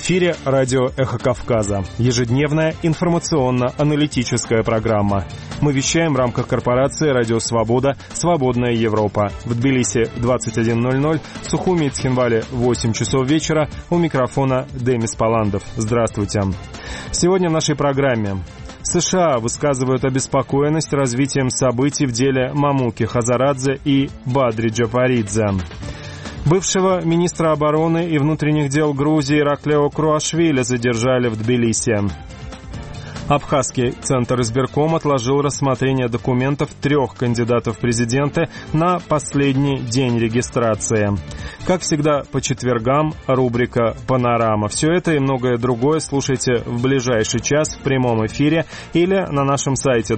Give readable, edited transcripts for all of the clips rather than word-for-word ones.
В эфире радио «Эхо Кавказа». Ежедневная информационно-аналитическая программа. Мы вещаем в рамках корпорации «Радио Свобода. Свободная Европа». В Тбилиси 21:00, в Сухуми и Цхинвале 8 часов вечера. У микрофона Демис Паландов. Здравствуйте. Сегодня в нашей программе. США высказывают обеспокоенность развитием событий в деле Мамуки Хазарадзе и Бадри Джапаридзе. Бывшего министра обороны и внутренних дел Грузии Ираклио Круашвили задержали в Тбилиси. Абхазский центр избирком отложил рассмотрение документов 3 кандидатов в президенты на последний день регистрации. Как всегда, по четвергам рубрика «Панорама». Все это и многое другое слушайте в ближайший час в прямом эфире или на нашем сайте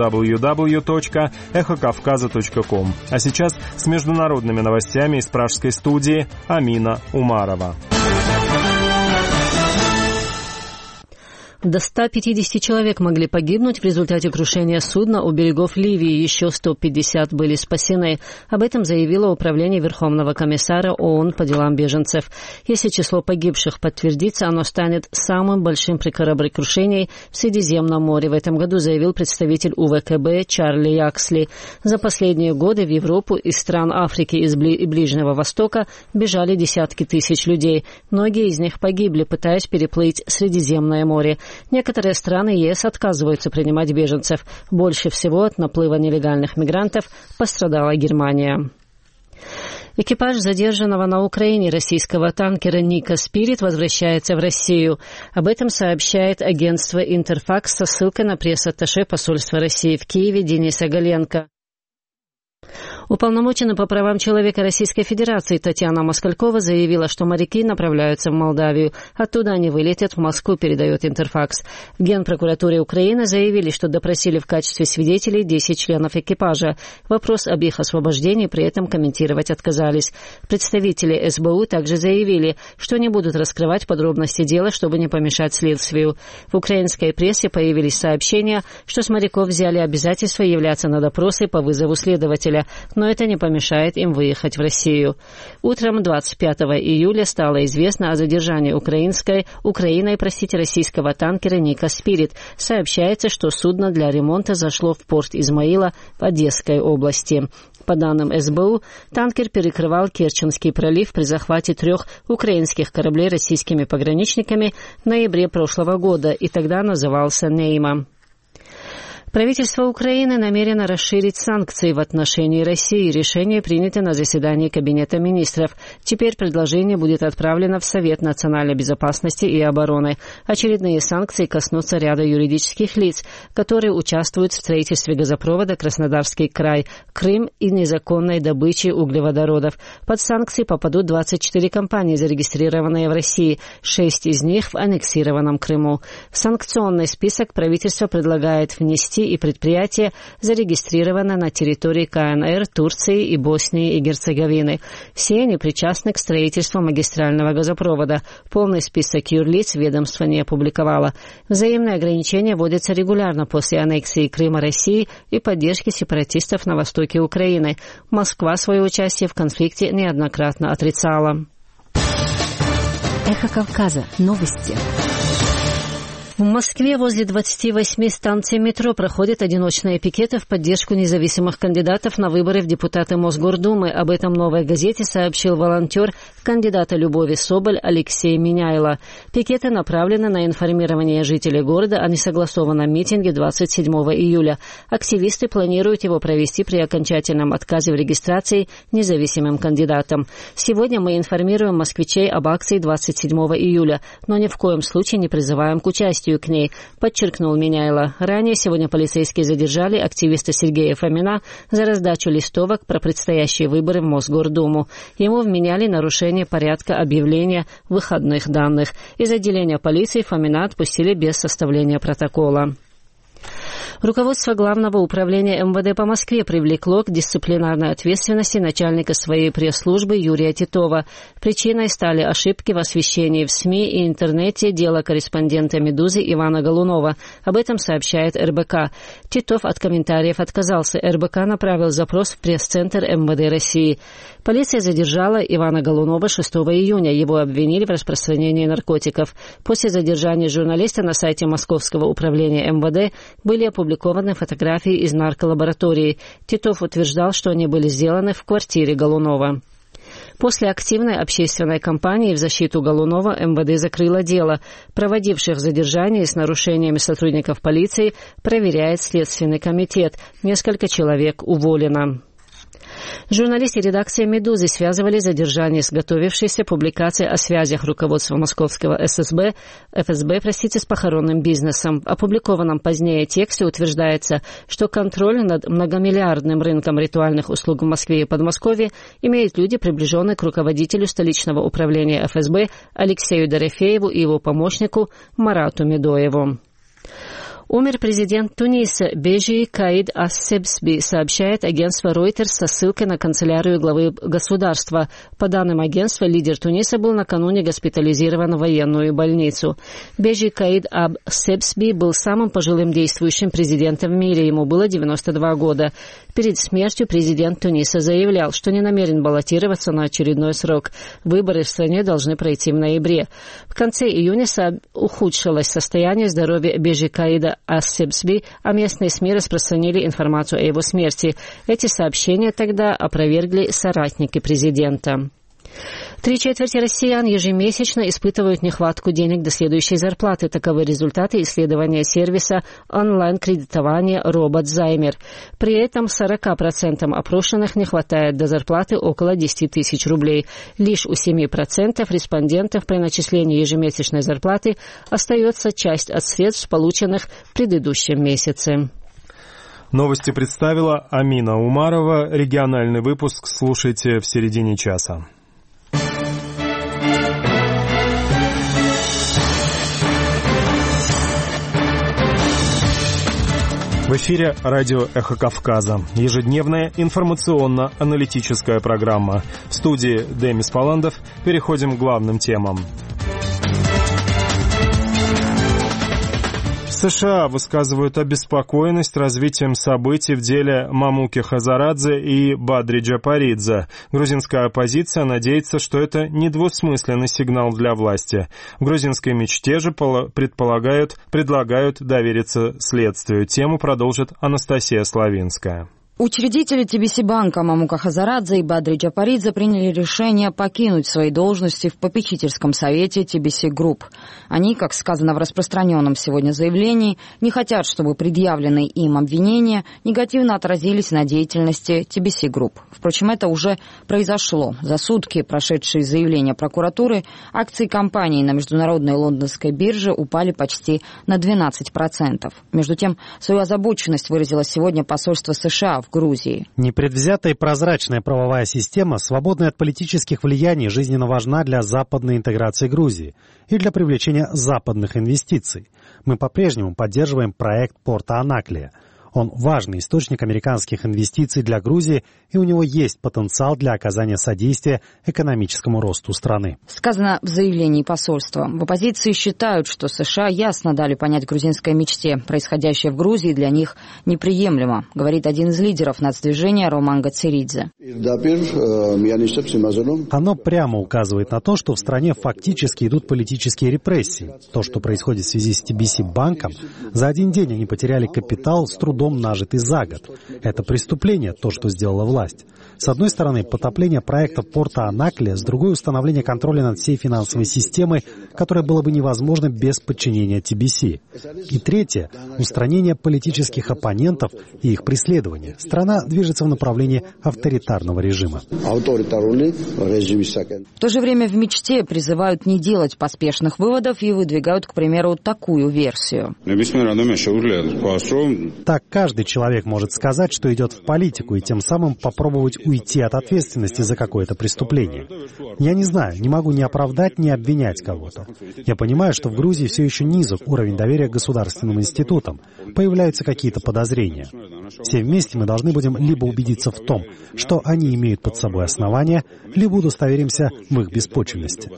www.эхокавказа.ком. А сейчас с международными новостями из пражской студии Амина Умарова. До 150 человек могли погибнуть в результате крушения судна у берегов Ливии. Еще 150 были спасены. Об этом заявило Управление Верховного комиссара ООН по делам беженцев. Если число погибших подтвердится, оно станет самым большим при кораблекрушении в Средиземном море. В этом году заявил представитель УВКБ Чарли Яксли. За последние годы в Европу из стран Африки и Ближнего Востока бежали десятки тысяч людей. Многие из них погибли, пытаясь переплыть Средиземное море. Некоторые страны ЕС отказываются принимать беженцев. Больше всего от наплыва нелегальных мигрантов пострадала Германия. Экипаж задержанного на Украине российского танкера «Ника Спирит» возвращается в Россию. Об этом сообщает агентство «Интерфакс» со ссылкой на пресс-атташе посольства России в Киеве Дениса Галенко. Уполномоченная по правам человека Российской Федерации Татьяна Москалькова заявила, что моряки направляются в Молдавию. Оттуда они вылетят в Москву, передает Интерфакс. В Генпрокуратуре Украины заявили, что допросили в качестве свидетелей 10 членов экипажа. Вопрос об их освобождении при этом комментировать отказались. Представители СБУ также заявили, что не будут раскрывать подробности дела, чтобы не помешать следствию. В украинской прессе появились сообщения, что с моряков взяли обязательство являться на допросы по вызову следователя, но это не помешает им выехать в Россию. Утром 25 июля стало известно о задержании Украиной российского танкера «Ника Спирит». Сообщается, что судно для ремонта зашло в порт Измаила в Одесской области. По данным СБУ, танкер перекрывал Керченский пролив при захвате 3 украинских кораблей российскими пограничниками в ноябре прошлого года и тогда назывался «Нейма». Правительство Украины намерено расширить санкции в отношении России. Решение принято на заседании Кабинета министров. Теперь предложение будет отправлено в Совет национальной безопасности и обороны. Очередные санкции коснутся ряда юридических лиц, которые участвуют в строительстве газопровода Краснодарский край, Крым и незаконной добыче углеводородов. Под санкции попадут 24 компании, зарегистрированные в России, 6 из них в аннексированном Крыму. В санкционный список правительство предлагает внести и предприятия, зарегистрированы на территории КНР, Турции и Боснии и Герцеговины. Все они причастны к строительству магистрального газопровода. Полный список юрлиц ведомство не опубликовало. Взаимные ограничения вводятся регулярно после аннексии Крыма России и поддержки сепаратистов на востоке Украины. Москва свое участие в конфликте неоднократно отрицала. Эхо Кавказа. Новости. В Москве возле 28 станций метро проходят одиночные пикеты в поддержку независимых кандидатов на выборы в депутаты Мосгордумы. Об этом «Новой газете» сообщил волонтер кандидата Любови Соболь Алексей Миняйло. Пикеты направлены на информирование жителей города о несогласованном митинге 27 июля. Активисты планируют его провести при окончательном отказе в регистрации независимым кандидатам. Сегодня мы информируем москвичей об акции 27 июля, но ни в коем случае не призываем к участию к ней, подчеркнул Миняйло. Ранее сегодня полицейские задержали активиста Сергея Фомина за раздачу листовок про предстоящие выборы в Мосгордуму. Ему вменяли нарушение порядка объявления выходных данных. Из отделения полиции Фомина отпустили без составления протокола. Руководство Главного управления МВД по Москве привлекло к дисциплинарной ответственности начальника своей пресс-службы Юрия Титова. Причиной стали ошибки в освещении в СМИ и интернете дела корреспондента «Медузы» Ивана Голунова. Об этом сообщает РБК. Титов от комментариев отказался. РБК направил запрос в пресс-центр МВД России. Полиция задержала Ивана Голунова 6 июня. Его обвинили в распространении наркотиков. После задержания журналиста на сайте Московского управления МВД были опубликованы фотографии из нарколаборатории. Титов утверждал, что они были сделаны в квартире Голунова. После активной общественной кампании в защиту Голунова МВД закрыло дело. Проводивших задержание с нарушениями сотрудников полиции проверяет Следственный комитет. Несколько человек уволено. Журналисты редакции «Медузы» связывали задержание с готовившейся публикацией о связях руководства московского ФСБ с похоронным бизнесом. В опубликованном позднее тексте утверждается, что контроль над многомиллиардным рынком ритуальных услуг в Москве и Подмосковье имеют люди, приближенные к руководителю столичного управления ФСБ Алексею Дорофееву и его помощнику Марату Медоеву. Умер президент Туниса Бежи Каид Ас-Себсби, сообщает агентство Reuters со ссылкой на канцелярию главы государства. По данным агентства, лидер Туниса был накануне госпитализирован в военную больницу. Бежи Каид Ас-Себсби был самым пожилым действующим президентом в мире. Ему было 92 года. Перед смертью президент Туниса заявлял, что не намерен баллотироваться на очередной срок. Выборы в стране должны пройти в ноябре. В конце июня ухудшилось состояние здоровья Бежи Каида Ас-Себсби, а местные СМИ распространили информацию о его смерти. Эти сообщения тогда опровергли соратники президента. 3/4 россиян ежемесячно испытывают нехватку денег до следующей зарплаты. Таковы результаты исследования сервиса онлайн-кредитования RobotZайmer. При этом 40% опрошенных не хватает до зарплаты около 10 тысяч рублей. Лишь у 7% респондентов при начислении ежемесячной зарплаты остается часть от средств, полученных в предыдущем месяце. Новости представила Амина Умарова. Региональный выпуск слушайте в середине часа. В эфире радио «Эхо Кавказа». Ежедневная информационно-аналитическая программа. В студии Демис Паландов. Переходим к главным темам. США высказывают обеспокоенность развитием событий в деле Мамуки Хазарадзе и Бадри Джапаридзе. Грузинская оппозиция надеется, что это недвусмысленный сигнал для власти. В грузинской мечте же предлагают довериться следствию. Тему продолжит Анастасия Славинская. Учредители TBC-банка Мамука Хазарадзе и Бадри Джапаридзе приняли решение покинуть свои должности в попечительском совете TBC Group. Они, как сказано в распространенном сегодня заявлении, не хотят, чтобы предъявленные им обвинения негативно отразились на деятельности TBC Group. Впрочем, это уже произошло. За сутки, прошедшие заявления прокуратуры, акции компании на международной лондонской бирже упали почти на 12%. Между тем, свою озабоченность выразило сегодня посольство США в Грузии. Непредвзятая и прозрачная правовая система, свободная от политических влияний, жизненно важна для западной интеграции Грузии и для привлечения западных инвестиций. Мы по-прежнему поддерживаем проект порта Анаклия. Он важный источник американских инвестиций для Грузии, и у него есть потенциал для оказания содействия экономическому росту страны. Сказано в заявлении посольства. В оппозиции считают, что США ясно дали понять грузинской мечте. Происходящее в Грузии для них неприемлемо, говорит один из лидеров нацдвижения Роман Гацеридзе. Оно прямо указывает на то, что в стране фактически идут политические репрессии. То, что происходит в связи с TBC-банком, за один день они потеряли капитал с трудом нажитый за год. Это преступление, то, что сделала власть. С одной стороны, потопление проекта порта Анаклия, с другой — установление контроля над всей финансовой системой, которое было бы невозможно без подчинения TBC. И третье — устранение политических оппонентов и их преследование. Страна движется в направлении авторитарного режима. В то же время в мечте призывают не делать поспешных выводов и выдвигают, к примеру, такую версию. Так Каждый человек может сказать, что идет в политику, и тем самым попробовать уйти от ответственности за какое-то преступление. Я не знаю, не могу ни оправдать, ни обвинять кого-то. Я понимаю, что в Грузии все еще низок уровень доверия к государственным институтам. Появляются какие-то подозрения. Все вместе мы должны будем либо убедиться в том, что они имеют под собой основания, либо удостоверимся в их беспочвенности.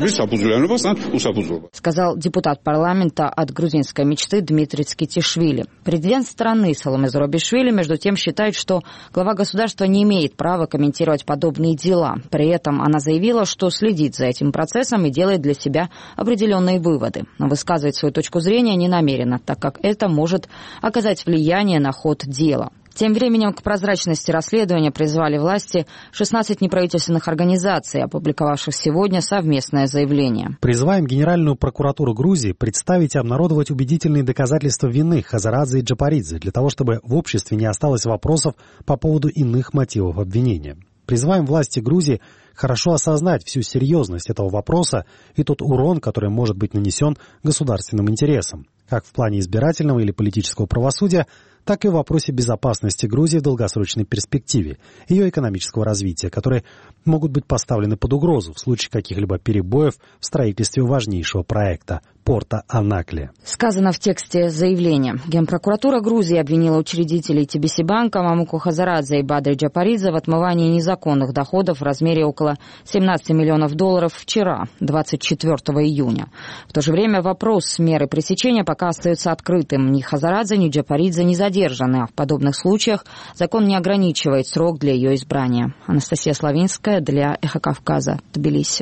Сказал депутат парламента от грузинской мечты Дмитрий Цкитишвили. Президент страны Саломе Зурабишвили, между тем, считает, что глава государства не имеет права комментировать подобные дела. При этом она заявила, что следит за этим процессом и делает для себя определенные выводы. Но высказывать свою точку зрения не намерена, так как это может оказать влияние на ход дела. Тем временем к прозрачности расследования призвали власти 16 неправительственных организаций, опубликовавших сегодня совместное заявление. Призываем Генеральную прокуратуру Грузии представить и обнародовать убедительные доказательства вины Хазарадзе и Джапаридзе для того, чтобы в обществе не осталось вопросов по поводу иных мотивов обвинения. Призываем власти Грузии хорошо осознать всю серьезность этого вопроса и тот урон, который может быть нанесен государственным интересам, как в плане избирательного или политического правосудия, так и в вопросе безопасности Грузии в долгосрочной перспективе, ее экономического развития, которые могут быть поставлены под угрозу в случае каких-либо перебоев в строительстве важнейшего проекта – порта Анакли. Сказано в тексте заявления. Генпрокуратура Грузии обвинила учредителей TBC банка Мамуку Хазарадзе и Бадри Джапаридзе в отмывании незаконных доходов в размере около $17 миллионов вчера, 24 июня. В то же время вопрос меры пресечения пока остается открытым. Ни Хазарадзе, ни Джапаридзе не задержаны, а в подобных случаях закон не ограничивает срок для ее избрания. Анастасия Славинская для Эхо Кавказа, Тбилиси.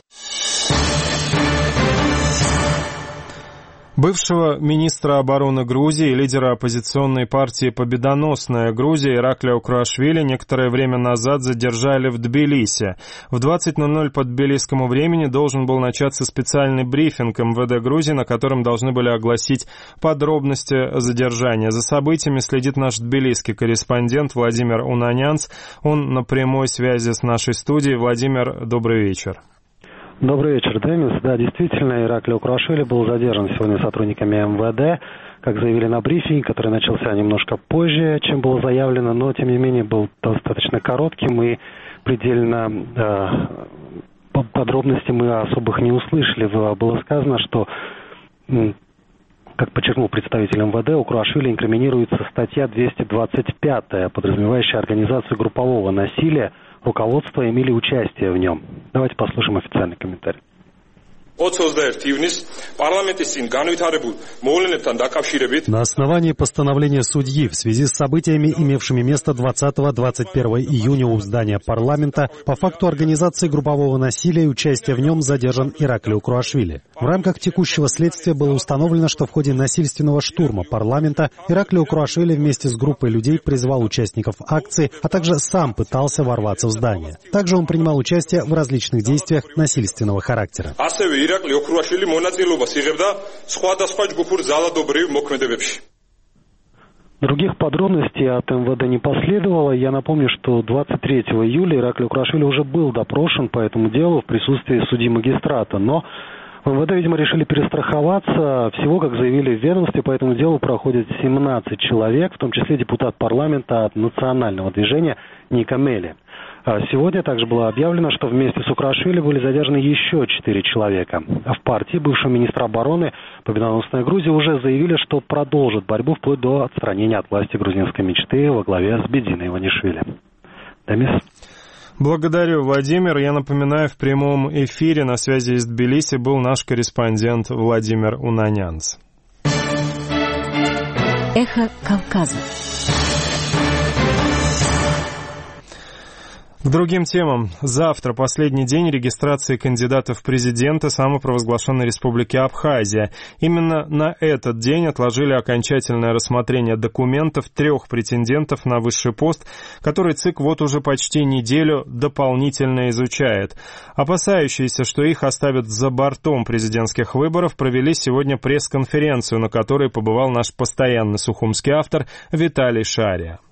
Бывшего министра обороны Грузии и лидера оппозиционной партии «Победоносная Грузия» Ираклия Укруашвили некоторое время назад задержали в Тбилиси. В 20:00 по тбилисскому времени должен был начаться специальный брифинг МВД Грузии, на котором должны были огласить подробности задержания. За событиями следит наш тбилисский корреспондент Владимир Унанянц. Он на прямой связи с нашей студией. Владимир, добрый вечер. Добрый вечер, Демис. Да, действительно, Ираклий Укруашвили был задержан сегодня сотрудниками МВД, как заявили на брифинге, который начался немножко позже, чем было заявлено, но, тем не менее, был достаточно коротким и предельно подробностей мы особых не услышали. Было сказано, что, как подчеркнул представитель МВД, Укруашвили инкриминируется статья 225, подразумевающая организацию группового насилия, руководство или участие в нем. Давайте послушаем официальный комментарий. На основании постановления судьи в связи с событиями, имевшими место 20-21 июня у здания парламента, по факту организации группового насилия и участия в нем задержан Ираклий Укруашвили. В рамках текущего следствия было установлено, что в ходе насильственного штурма парламента Ираклий Укруашвили вместе с группой людей призвал участников акции, а также сам пытался ворваться в здание. Также он принимал участие в различных действиях насильственного характера. Ираклий Укруашвили მონაწილეობას იღებდა სხვადასხვა ჯგუფურ ძალადობრივ მოქმედებებში. Других подробностей от МВД не последовало. Я напомню, что 23 июля Ираклий Укруашвили уже был допрошен по этому делу в присутствии судьи-магистрата, но в МВД, видимо, решили перестраховаться. Всего, как заявили в ведомстве, по этому делу проходит 17 человек, в том числе депутат парламента от национального движения Ника Мели. Сегодня также было объявлено, что вместе с Укруашвили были задержаны еще 4 человека. В партии бывшего министра обороны «Победоносная Грузия» уже заявили, что продолжат борьбу вплоть до отстранения от власти грузинской мечты во главе с Бединой Иванишвили. Демис. Благодарю, Владимир. Я напоминаю, в прямом эфире на связи из Тбилиси был наш корреспондент Владимир Унанянц. Эхо Кавказа. К другим темам. Завтра последний день регистрации кандидатов в президенты самопровозглашенной республики Абхазия. Именно на этот день отложили окончательное рассмотрение документов 3 претендентов на высший пост, который ЦИК вот уже почти неделю дополнительно изучает. Опасающиеся, что их оставят за бортом президентских выборов, провели сегодня пресс-конференцию, на которой побывал наш постоянный сухумский автор Виталий Шария.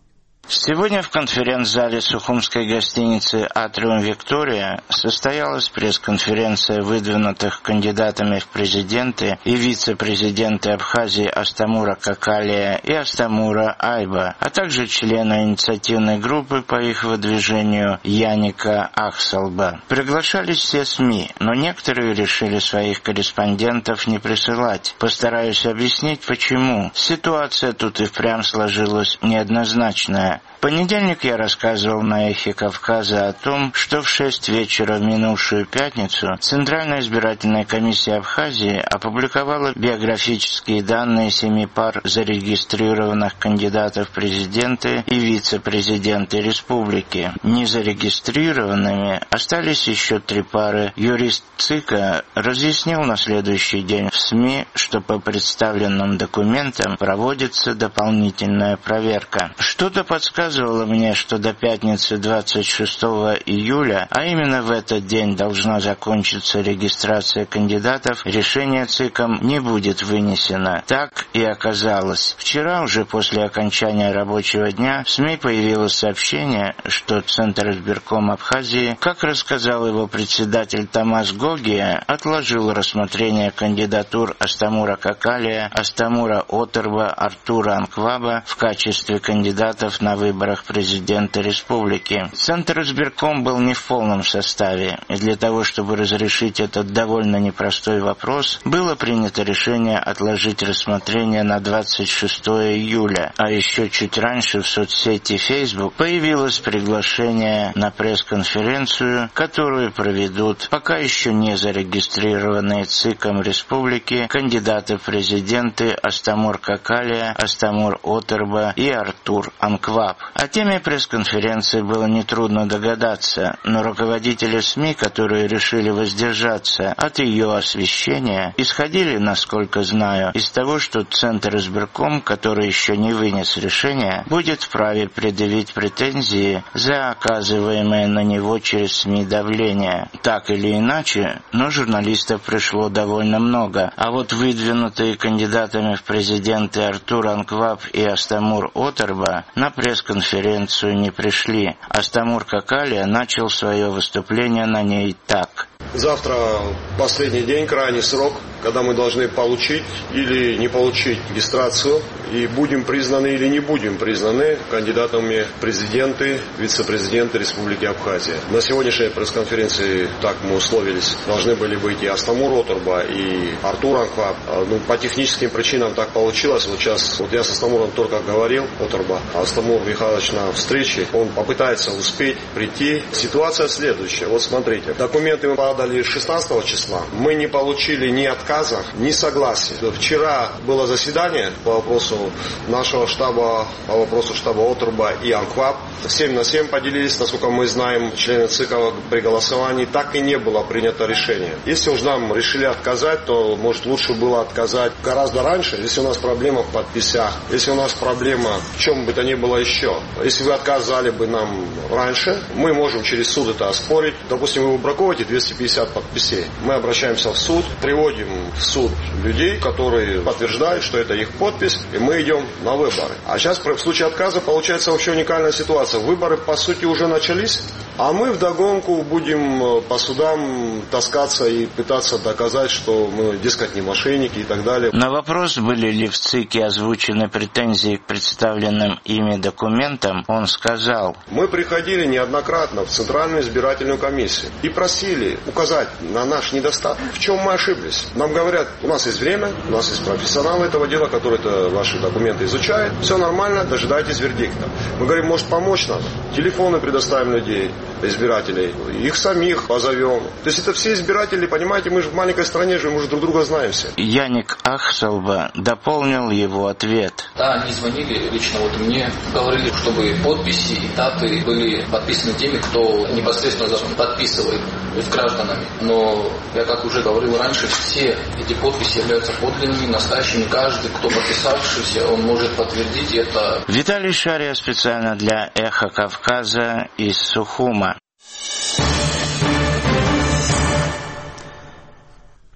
Сегодня в конференц-зале Сухумской гостиницы «Атриум Виктория» состоялась пресс-конференция выдвинутых кандидатами в президенты и вице-президенты Абхазии Астамура Какалия и Астамура Айба, а также члена инициативной группы по их выдвижению Яника Ахсалба. Приглашались все СМИ, но некоторые решили своих корреспондентов не присылать. Постараюсь объяснить, почему. Ситуация тут и впрямь сложилась неоднозначная. В понедельник я рассказывал на «Эхе Кавказа» о том, что в 6 вечера в минувшую пятницу Центральная избирательная комиссия Абхазии опубликовала биографические данные 7 пар зарегистрированных кандидатов в президенты и вице-президенты республики. Незарегистрированными остались еще 3 пары. Юрист ЦИКа разъяснил на следующий день в СМИ, что по представленным документам проводится дополнительная проверка. Что-то подсказывало мне, что до пятницы 26 июля, а именно в этот день должна закончиться регистрация кандидатов, решение ЦИКом не будет вынесено. Так и оказалось. Вчера, уже после окончания рабочего дня, в СМИ появилось сообщение, что Центр избирком Абхазии, как рассказал его председатель Тамас Гогия, отложил рассмотрение кандидатур Астамура Какалия, Астамура Отерба, Артура Анкваба в качестве кандидатов на выборах президента республики. Центр избирком был не в полном составе, и для того, чтобы разрешить этот довольно непростой вопрос, было принято решение отложить рассмотрение на 26 июля, а еще чуть раньше в соцсети Facebook появилось приглашение на пресс-конференцию, которую проведут пока еще не зарегистрированные ЦИКом республики кандидаты в президенты Астамур Какалия, Астамур Отерба и Артур Анкваб. О теме пресс-конференции было нетрудно догадаться, но руководители СМИ, которые решили воздержаться от ее освещения, исходили, насколько знаю, из того, что Центр избирком, который еще не вынес решение, будет вправе предъявить претензии за оказываемое на него через СМИ давление. Так или иначе, но журналистов пришло довольно много, а вот выдвинутые кандидатами в президенты Артур Анкваб и Астамур Отерба на пресс-конференцию не пришли. Астамур Какалия начал свое выступление на ней так. Завтра последний день, крайний срок, когда мы должны получить или не получить регистрацию, и будем признаны или не будем признаны кандидатами в президенты, вице-президенты Республики Абхазия. На сегодняшней пресс-конференции, так мы условились, должны были быть и Астамур Отерба, и Артур Анкваб. По техническим причинам так получилось. Вот сейчас, я с Астамуром только говорил, Отерба, Астамур Михайлович на встрече, он попытается успеть прийти. Ситуация следующая. Вот смотрите, документы мы подали 16 числа. Мы не получили ни отказа, ни согласия. Вчера было заседание по вопросу нашего штаба, по вопросу штаба Отерба и Анкваб. 7-7 поделились, насколько мы знаем, члены ЦИКа при голосовании. Так и не было принято решение. Если уж нам решили отказать, то, может, лучше было отказать гораздо раньше, если у нас проблема в подписях, если у нас проблема в чем бы то ни было еще. Если вы отказали бы нам раньше, мы можем через суд это оспорить. Допустим, вы выбраковываете 250 подписей. Мы обращаемся в суд, приводим в суд людей, которые подтверждают, что это их подпись, и мы идем на выборы. А сейчас в случае отказа получается вообще уникальная ситуация. Выборы, по сути, уже начались, а мы вдогонку будем по судам таскаться и пытаться доказать, что мы, дескать, не мошенники и так далее. На вопрос, были ли в ЦИКе озвучены претензии к представленным ими документам, он сказал: мы приходили неоднократно в Центральную избирательную комиссию и просили указать на наш недостаток, в чем мы ошиблись. Нам говорят, у нас есть время, у нас есть профессионалы этого дела, которые ваши документы изучают, все нормально, дожидайтесь вердикта. Мы говорим, может, помочь надо? Телефоны предоставим людей, избирателей, их самих позовем. То есть это все избиратели, понимаете, мы же в маленькой стране живем, мы же друг друга знаем все. Яник Ахсалба дополнил его ответ. Да, они звонили лично вот мне, говорили, чтобы подписи и даты были подписаны теми, кто непосредственно подписывает, то есть гражданами. Но я, как уже говорил раньше, все эти подписи являются подлинными, настоящими. Каждый, кто подписавшийся, он может подтвердить это. Виталий Шария специально для «Эхо Кавказа» из Сухума.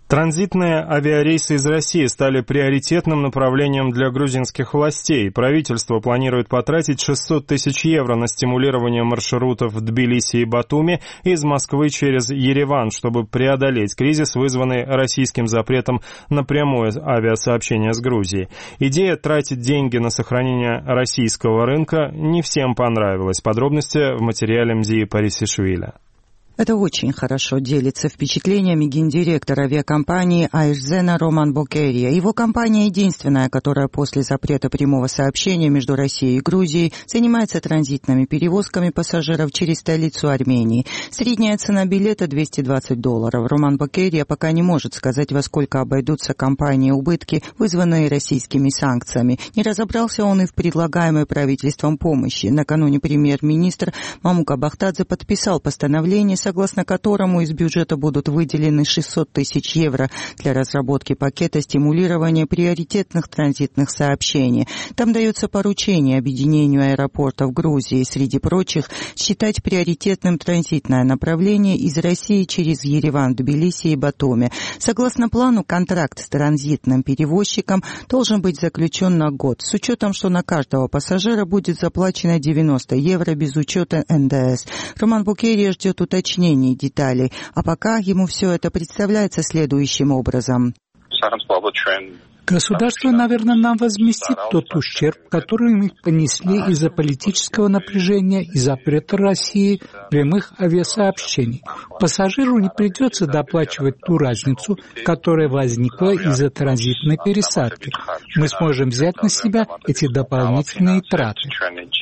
Транзитные авиарейсы из России стали приоритетным направлением для грузинских властей. Правительство планирует потратить 600 тысяч евро на стимулирование маршрутов в Тбилиси и Батуми из Москвы через Ереван, чтобы преодолеть кризис, вызванный российским запретом на прямое авиасообщение с Грузией. Идея тратить деньги на сохранение российского рынка не всем понравилась. Подробности в материале Мзии Парисишвили. Это очень хорошо, делится впечатлениями гендиректор авиакомпании Айжзена Роман Бокерия. Его компания единственная, которая после запрета прямого сообщения между Россией и Грузией занимается транзитными перевозками пассажиров через столицу Армении. Средняя цена билета $220. Роман Бокерия пока не может сказать, во сколько обойдутся компании убытки, вызванные российскими санкциями. Не разобрался он и в предлагаемой правительством помощи. Накануне премьер-министр Мамука Бахтадзе подписал постановление, согласно которому из бюджета будут выделены 600 тысяч евро для разработки пакета стимулирования приоритетных транзитных сообщений. Там дается поручение объединению аэропортов Грузии, среди прочих, считать приоритетным транзитное направление из России через Ереван, Тбилиси и Батуми. Согласно плану, контракт с транзитным перевозчиком должен быть заключен на год, с учетом, что на каждого пассажира будет заплачено 90 евро без учета НДС. Роман Букерия ждет уточнений деталей, а пока ему все это представляется следующим образом. Государство, наверное, нам возместит тот ущерб, который мы понесли из-за политического напряжения и запрета России прямых авиасообщений. Пассажиру не придется доплачивать ту разницу, которая возникла из-за транзитной пересадки. Мы сможем взять на себя эти дополнительные траты.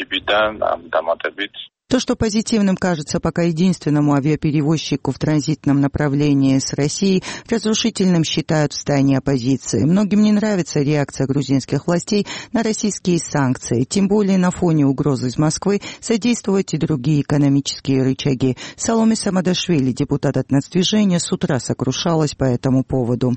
То, что позитивным кажется пока единственному авиаперевозчику в транзитном направлении с Россией, разрушительным считают в стане оппозиции. Многим не нравится реакция грузинских властей на российские санкции, тем более на фоне угрозы из Москвы содействовать и другие экономические рычаги. Саломе Самадашвили, депутат от Нацдвижения, с утра сокрушалась по этому поводу.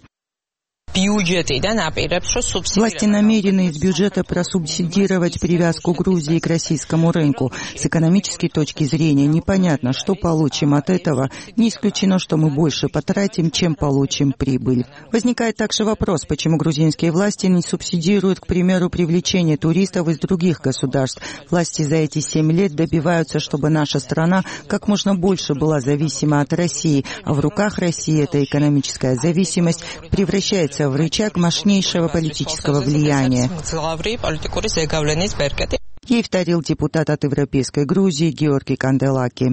Власти намерены из бюджета просубсидировать привязку Грузии к российскому рынку. С экономической точки зрения непонятно, что получим от этого. Не исключено, что мы больше потратим, чем получим прибыль. Возникает также вопрос, почему грузинские власти не субсидируют, к примеру, привлечение туристов из других государств. Власти за эти 7 лет добиваются, чтобы наша страна как можно больше была зависима от России, а в руках России эта экономическая зависимость превращается в рычаг мощнейшего политического влияния. Ей вторил депутат от Европейской Грузии Георгий Канделаки.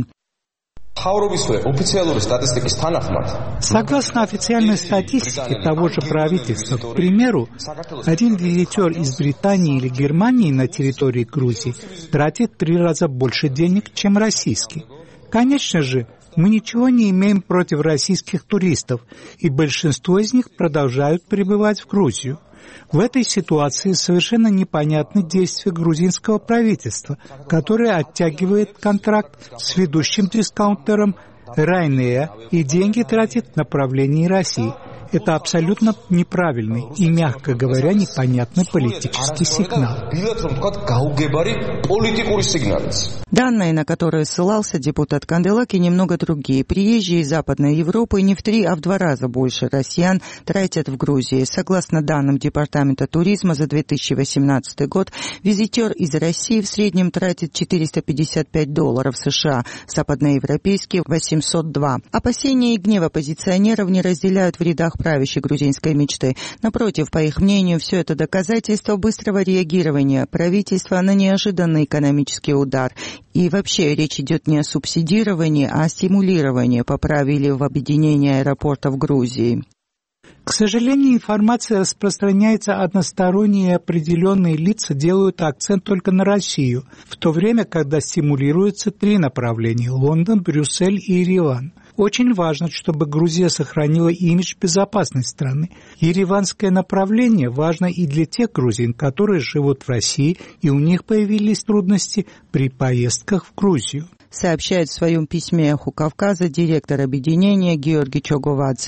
Согласно официальной статистике того же правительства, к примеру, один визитер из Британии или Германии на территории Грузии тратит 3 раза больше денег, чем российский. Конечно же, мы ничего не имеем против российских туристов, и большинство из них продолжают прибывать в Грузию. В этой ситуации совершенно непонятны действия грузинского правительства, которое оттягивает контракт с ведущим дискаунтером Ryanair и деньги тратит в направлении России. Это абсолютно неправильный и, мягко говоря, непонятный политический сигнал. Данные, на которые ссылался депутат Канделаки, немного другие. Приезжие из Западной Европы не в 3, а в 2 раза больше россиян тратят в Грузии. Согласно данным Департамента туризма за 2018 год, визитер из России в среднем тратит $455 США, западноевропейский – 802. Опасения и гнев оппозиционеров не разделяют в рядах правящей грузинской мечты. Напротив, по их мнению, все это доказательство быстрого реагирования правительства на неожиданный экономический удар. И вообще речь идет не о субсидировании, а о стимулировании, поправили в объединении аэропортов Грузии. К сожалению, информация распространяется односторонне, и определенные лица делают акцент только на Россию, в то время, когда стимулируются 3 направления – Лондон, Брюссель и Ереван. Очень важно, чтобы Грузия сохранила имидж безопасной страны. Ереванское направление важно и для тех грузин, которые живут в России, и у них появились трудности при поездках в Грузию. Сообщает в своем письме «Эху Кавказа» директор объединения Георгий Чоговадзе.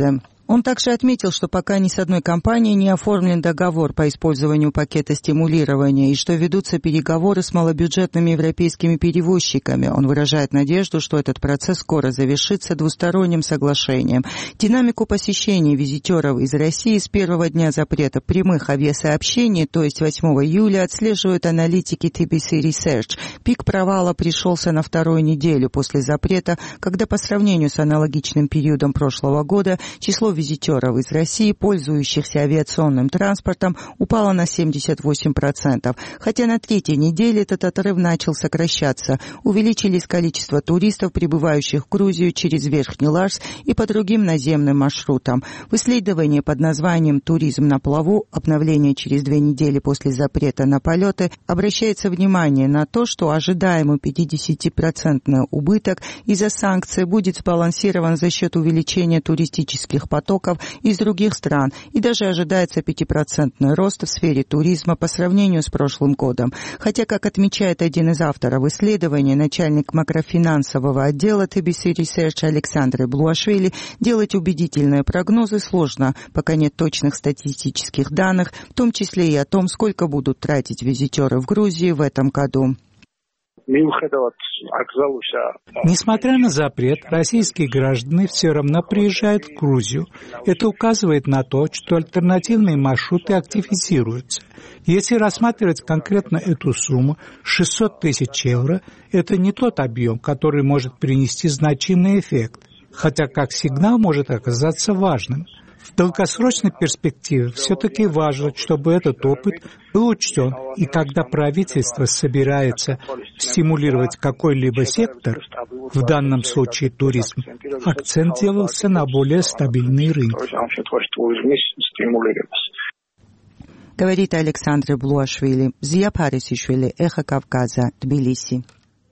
Он также отметил, что пока ни с одной компанией не оформлен договор по использованию пакета стимулирования и что ведутся переговоры с малобюджетными европейскими перевозчиками. Он выражает надежду, что этот процесс скоро завершится двусторонним соглашением. Динамику посещения визитеров из России с первого дня запрета прямых авиасообщений, то есть 8 июля, отслеживают аналитики TBC Research. Пик провала пришелся на вторую неделю после запрета, когда по сравнению с аналогичным периодом прошлого года число визитеров из России, пользующихся авиационным транспортом, упало на 78%. Хотя на третьей неделе этот отрыв начал сокращаться. Увеличились количество туристов, прибывающих в Грузию через Верхний Ларс и по другим наземным маршрутам. В исследовании под названием «Туризм на плаву. Обновление через 2 недели после запрета на полеты» обращается внимание на то, что ожидаемый 50% убыток из-за санкций будет сбалансирован за счет увеличения туристических потоков из других стран, и даже ожидается 5% рост в сфере туризма по сравнению с прошлым годом. Хотя, как отмечает один из авторов исследования, начальник макрофинансового отдела TBC Research Александр Блуашвили, делать убедительные прогнозы сложно, пока нет точных статистических данных, в том числе и о том, сколько будут тратить визитеры в Грузии в этом году. Несмотря на запрет, российские граждане все равно приезжают в Грузию. Это указывает на то, что альтернативные маршруты активизируются. Если рассматривать конкретно эту сумму, 600 тысяч евро, это не тот объем, который может принести значимый эффект, хотя как сигнал может оказаться важным. В долгосрочной перспективе все-таки важно, чтобы этот опыт был учтен, и когда правительство собирается стимулировать какой-либо сектор, в данном случае туризм, акцент делался на более стабильные рынки. Говорит Александр Блуашвили. Зия Парисишвили, Эхо Кавказа, Тбилиси.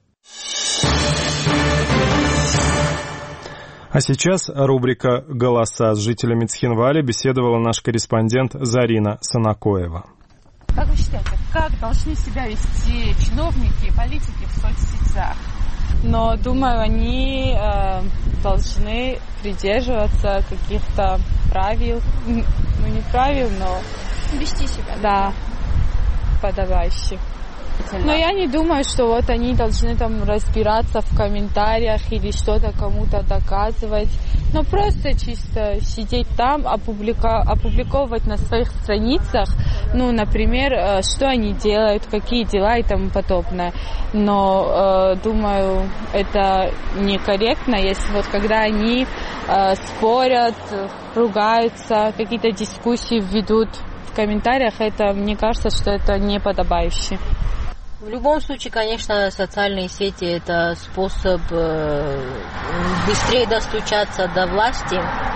А сейчас рубрика «Голоса». С жителями Цхинвали беседовала наш корреспондент Зарина Санакоева. Как вы считаете, как должны себя вести чиновники и политики в соцсетях? Но, думаю, они должны придерживаться каких-то правил. Ну, не правил, но... Вести себя. Да, подобающих. Но я не думаю, что вот они должны там разбираться в комментариях или что-то кому-то доказывать. Но просто чисто сидеть там, опубликовывать на своих страницах, ну, например, что они делают, какие дела и тому подобное. Но, думаю, это некорректно, если вот когда они спорят, ругаются, какие-то дискуссии ведут в комментариях, это, мне кажется, что это неподобающе. В любом случае, конечно, социальные сети – это способ быстрее достучаться до власти.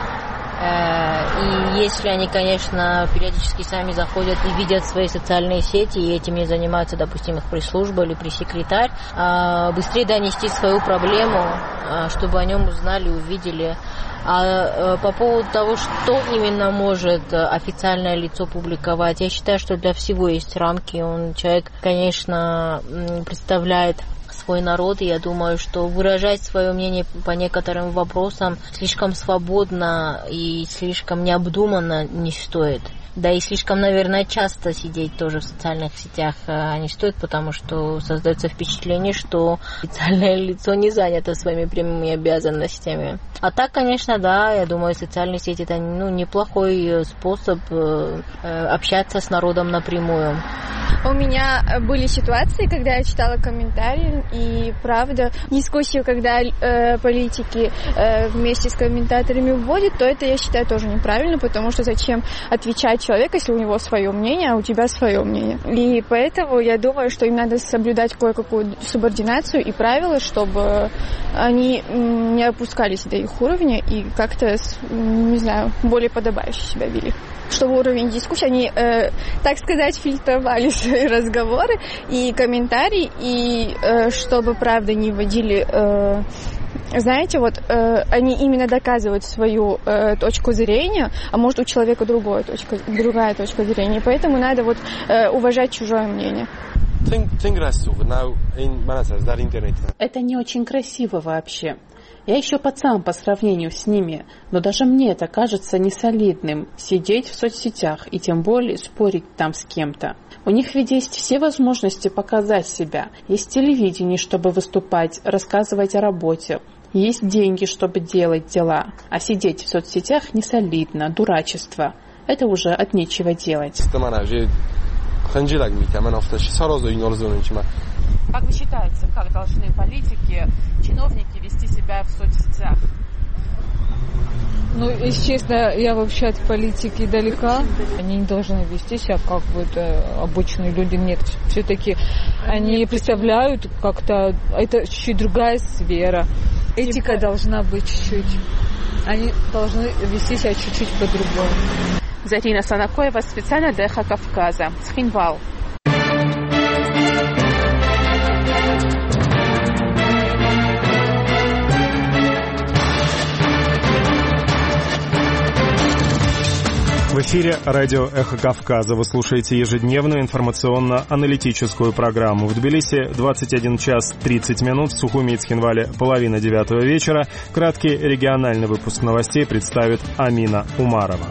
И если они, конечно, периодически сами заходят и видят свои социальные сети, и этим не занимаются, допустим, их пресс-служба или пресс-секретарь, быстрее донести свою проблему, чтобы о нем узнали, увидели. А по поводу того, что именно может официальное лицо публиковать, я считаю, что для всего есть рамки. Человек, конечно, представляет свой народ, и я думаю, что выражать свое мнение по некоторым вопросам слишком свободно и слишком необдуманно не стоит. Да и слишком, наверное, часто сидеть тоже в социальных сетях не стоит, потому что создается впечатление, что официальное лицо не занято своими прямыми обязанностями. А так, конечно, да, я думаю, социальные сети – это неплохой способ общаться с народом напрямую. У меня были ситуации, когда я читала комментарии, и правда, дискуссию, когда политики вместе с комментаторами вводят, то это, я считаю, тоже неправильно, потому что зачем отвечать человеку, если у него свое мнение, а у тебя свое мнение. И поэтому я думаю, что им надо соблюдать кое-какую субординацию и правила, чтобы они не опускались до их уровня и как-то, не знаю, более подобающе себя вели. Чтобы уровень дискуссии, они, так сказать, фильтровали свои разговоры и комментарии, и чтобы, правда, не вводили... Знаете, вот они именно доказывают свою точку зрения, а может у человека другая точка зрения, поэтому надо вот уважать чужое мнение. Это не очень красиво вообще. Я еще пацан по сравнению с ними, но даже мне это кажется несолидным – сидеть в соцсетях и тем более спорить там с кем-то. У них ведь есть все возможности показать себя. Есть телевидение, чтобы выступать, рассказывать о работе. Есть деньги, чтобы делать дела. А сидеть в соцсетях несолидно, дурачество. Это уже от нечего делать. Как вы считаете, как должны политики, чиновники вести себя в соцсетях? Ну, если честно, я вообще от политики далека. Они не должны вести себя как вот обычные люди. Нет, все-таки они представляют как-то... Это чуть-чуть другая сфера. Этика должна быть чуть-чуть. Они должны вести себя чуть-чуть по-другому. Зарина Санакоева специально для Эхо Кавказа. Схинвал. В эфире радио «Эхо Кавказа». Вы слушаете ежедневную информационно-аналитическую программу. В Тбилиси 21 час 30 минут, в Сухуми и Цхинвале 8:30 вечера. Краткий региональный выпуск новостей представит Амина Умарова.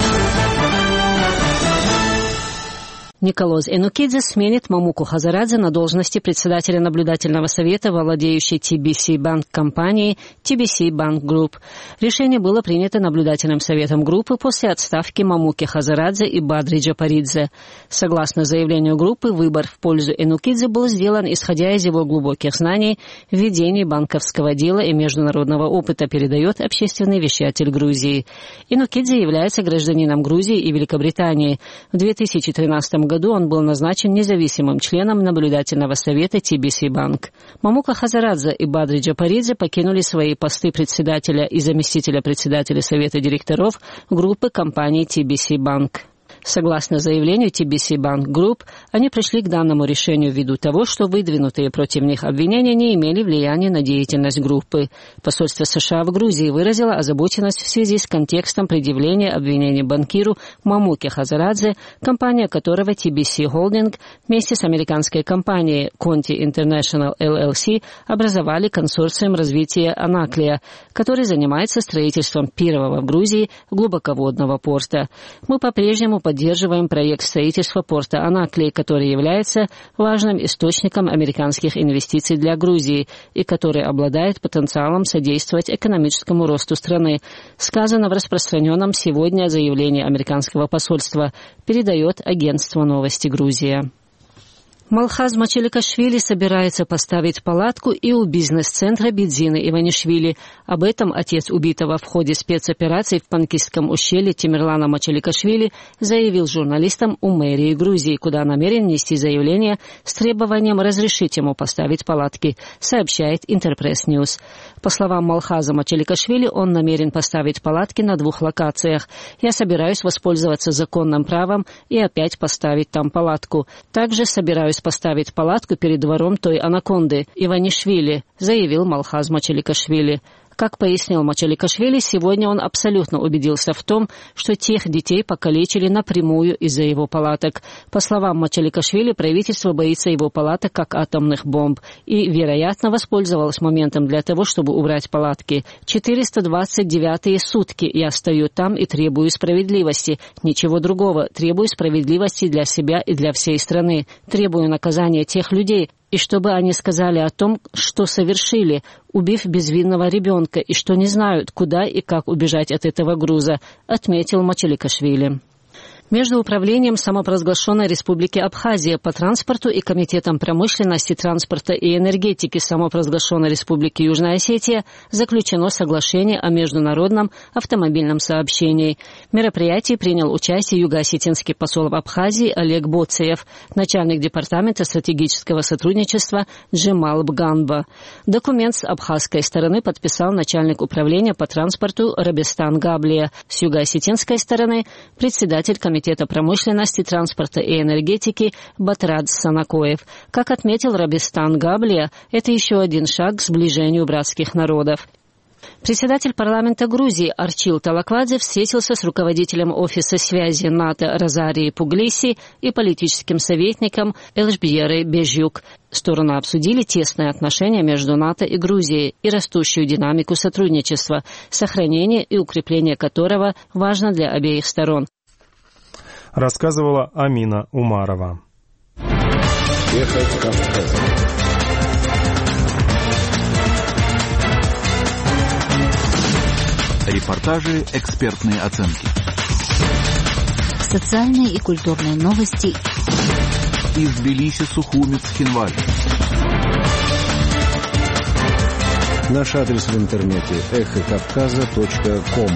Николоз Энукидзе сменит Мамуку Хазарадзе на должности председателя наблюдательного совета, владеющей TBC Bank компанией TBC Bank Group. Решение было принято наблюдательным советом группы после отставки Мамуки Хазарадзе и Бадри Джапаридзе. Согласно заявлению группы, выбор в пользу Энукидзе был сделан, исходя из его глубоких знаний в ведении банковского дела и международного опыта, передает общественный вещатель Грузии. Энукидзе является гражданином Грузии и Великобритании. В 2013 году он был назначен независимым членом наблюдательного совета TBC Bank. Мамука Хазарадзе и Бадри Джапаридзе покинули свои посты председателя и заместителя председателя совета директоров группы компании TBC Bank. Согласно заявлению TBC Bank Group, они пришли к данному решению ввиду того, что выдвинутые против них обвинения не имели влияния на деятельность группы. Посольство США в Грузии выразило озабоченность в связи с контекстом предъявления обвинений банкиру Мамуке Хазарадзе, компания которого TBC Holding вместе с американской компанией Conti International LLC образовали консорциум развития Анаклия, который занимается строительством первого в Грузии глубоководного порта. Мы по-прежнему поддерживаем проект строительства порта Анаклий, который является важным источником американских инвестиций для Грузии и который обладает потенциалом содействовать экономическому росту страны, сказано в распространенном сегодня заявлении американского посольства, передает агентство «Новости Грузия». Малхаз Мачеликашвили собирается поставить палатку и у бизнес-центра Бидзины Иванишвили. Об этом отец убитого в ходе спецоперации в Панкистском ущелье Тимирлана Мачеликашвили заявил журналистам у мэрии Грузии, куда намерен нести заявление с требованием разрешить ему поставить палатки, сообщает Интерпресс Ньюс. По словам Малхаза Мачеликашвили, он намерен поставить палатки на 2 локациях. «Я собираюсь воспользоваться законным правом и опять поставить там палатку. Также собираюсь поставить палатку перед двором той анаконды Иванишвили», заявил Малхаз Мачеликашвили. Как пояснил Мачеликашвили, сегодня он абсолютно убедился в том, что тех детей покалечили напрямую из-за его палаток. По словам Мачеликашвили, правительство боится его палаток как атомных бомб и, вероятно, воспользовалось моментом для того, чтобы убрать палатки. 429-е сутки я стою там и требую справедливости. Ничего другого. Требую справедливости для себя и для всей страны. Требую наказания тех людей, и чтобы они сказали о том, что совершили, убив безвинного ребенка, и что не знают, куда и как убежать от этого груза, отметил Мачеликашвили. Между Управлением самопровозглашенной Республики Абхазия по транспорту и Комитетом промышленности, транспорта и энергетики самопровозглашенной Республики Южная Осетия заключено соглашение о международном автомобильном сообщении. В мероприятии принял участие юго-осетинский посол в Абхазии Олег Боцеев, начальник департамента стратегического сотрудничества Джемал Бганба. Документ с абхазской стороны подписал начальник управления по транспорту Рабистан Габлия. С юго-осетинской стороны председатель Комитета промышленности, транспорта и энергетики Батрадз Санакоев. Как отметил Рабистан Габлия, это еще один шаг к сближению братских народов. Председатель парламента Грузии Арчил Талаквадзе встретился с руководителем офиса связи НАТО Розарией Пуглиси и политическим советником Элжбиерой Бежюк. Стороны обсудили тесные отношения между НАТО и Грузией и растущую динамику сотрудничества, сохранение и укрепление которого важно для обеих сторон. Рассказывала Амина Умарова. Репортажи, экспертные оценки. Социальные и культурные новости. Из Тбилиси, Сухуми, Цхинвали. Наш адрес в интернете эхокавказа.ком.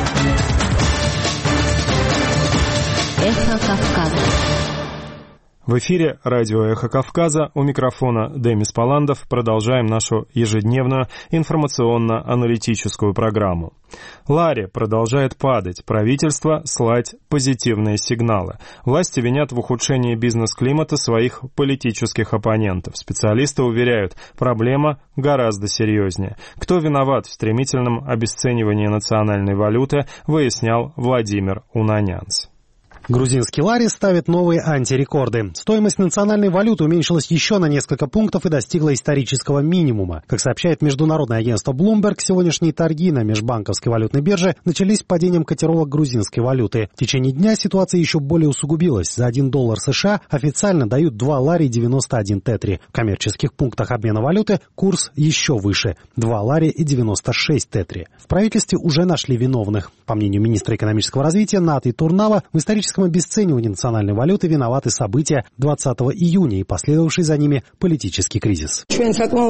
Эхо Кавказа. В эфире радио «Эхо Кавказа», у микрофона Демис Паландов. Продолжаем нашу ежедневную информационно-аналитическую программу. Лари продолжает падать, правительство слать позитивные сигналы. Власти винят в ухудшении бизнес-климата своих политических оппонентов. Специалисты уверяют, проблема гораздо серьезнее. Кто виноват в стремительном обесценивании национальной валюты, выяснял Владимир Унанянц. Грузинский лари ставит новые антирекорды. Стоимость национальной валюты уменьшилась еще на несколько пунктов и достигла исторического минимума. Как сообщает международное агентство Bloomberg, сегодняшние торги на межбанковской валютной бирже начались падением котировок грузинской валюты. В течение дня ситуация еще более усугубилась. За $1 США официально дают 2 лари 91 тетри. В коммерческих пунктах обмена валюты курс еще выше – 2 лари и 96 тетри. В правительстве уже нашли виновных. По мнению министра экономического развития Наты Турнава, в историческом обесценивании национальной валюты виноваты события 20 июня и последовавший за ними политический кризис. В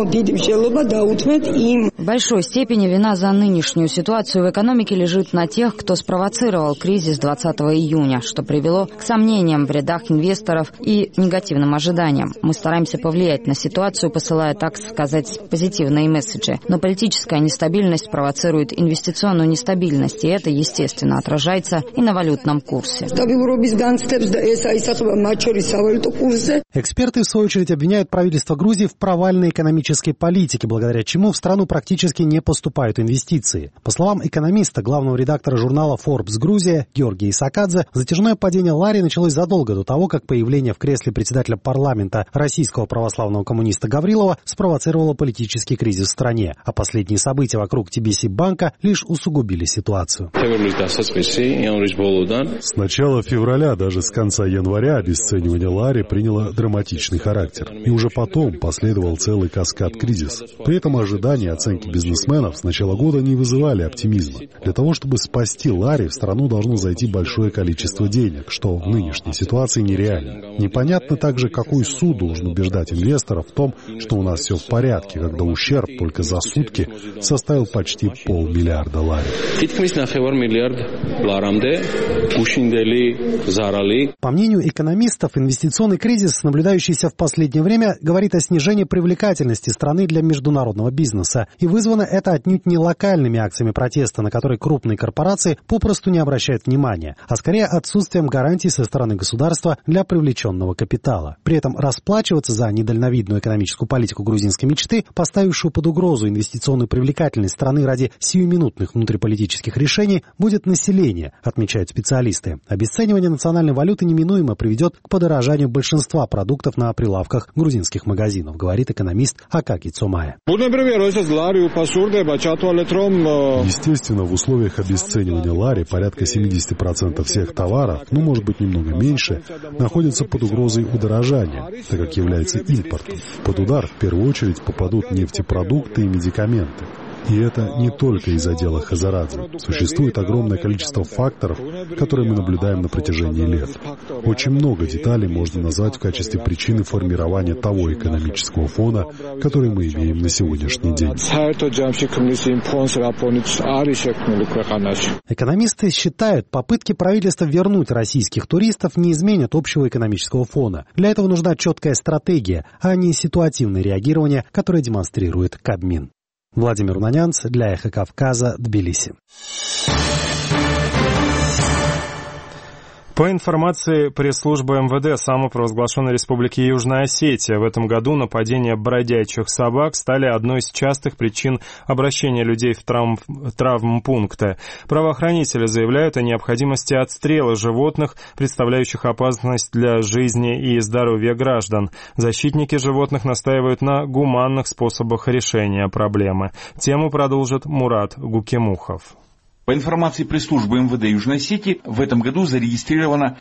большой степени вина за нынешнюю ситуацию в экономике лежит на тех, кто спровоцировал кризис 20 июня, что привело к сомнениям в рядах инвесторов и негативным ожиданиям. Мы стараемся повлиять на ситуацию, посылая, так сказать, позитивные месседжи. Но политическая нестабильность провоцирует инвестиционную нестабильность, и это, естественно, отражается и на валютном курсе. Эксперты, в свою очередь, обвиняют правительство Грузии в провальной экономической политике, благодаря чему в страну практически не поступают инвестиции. По словам экономиста, главного редактора журнала Forbes Грузия Георгия Исакадзе, затяжное падение лари началось задолго до того, как появление в кресле председателя парламента российского православного коммуниста Гаврилова спровоцировало политический кризис в стране, а последние события вокруг TBC-банка лишь усугубили ситуацию. С начала февраля, даже с конца января, обесценивание лари приняло драматичный характер. И уже потом последовал целый каскад кризиса. При этом ожидания и оценки бизнесменов с начала года не вызывали оптимизма. Для того, чтобы спасти лари, в страну должно зайти большое количество денег, что в нынешней ситуации нереально. Непонятно также, какой суд должен убеждать инвесторов в том, что у нас все в порядке, когда ущерб только за сутки составил почти $500 миллиарда лари. По мнению экономистов, инвестиционный кризис, наблюдающийся в последнее время, говорит о снижении привлекательности страны для международного бизнеса. И вызвано это отнюдь не локальными акциями протеста, на которые крупные корпорации попросту не обращают внимания, а скорее отсутствием гарантий со стороны государства для привлеченного капитала. При этом расплачиваться за недальновидную экономическую политику грузинской мечты, поставившую под угрозу инвестиционную привлекательность страны ради сиюминутных внутриполитических решений, будет население, отмечают специалисты. Обесценивание национальной валюты неминуемо приведет к подорожанию большинства продуктов на прилавках грузинских магазинов, говорит экономист Акаки Цомая. Естественно, в условиях обесценивания лари порядка 70% всех товаров, может быть немного меньше, находятся под угрозой удорожания, так как является импортом. Под удар в первую очередь попадут нефтепродукты и медикаменты. И это не только из-за дела Хазарадзе. Существует огромное количество факторов, которые мы наблюдаем на протяжении лет. Очень много деталей можно назвать в качестве причины формирования того экономического фона, который мы имеем на сегодняшний день. Экономисты считают, попытки правительства вернуть российских туристов не изменят общего экономического фона. Для этого нужна четкая стратегия, а не ситуативное реагирование, которое демонстрирует Кабмин. Владимир Унанянц для «Эхо Кавказа», Тбилиси. По информации пресс-службы МВД самопровозглашенной Республики Южная Осетия, в этом году нападения бродячих собак стали одной из частых причин обращения людей в травмпункты. Правоохранители заявляют о необходимости отстрела животных, представляющих опасность для жизни и здоровья граждан. Защитники животных настаивают на гуманных способах решения проблемы. Тему продолжит Мурат Гукемухов. По информации пресс-службы МВД Южной Осетии, в этом году зарегистрировано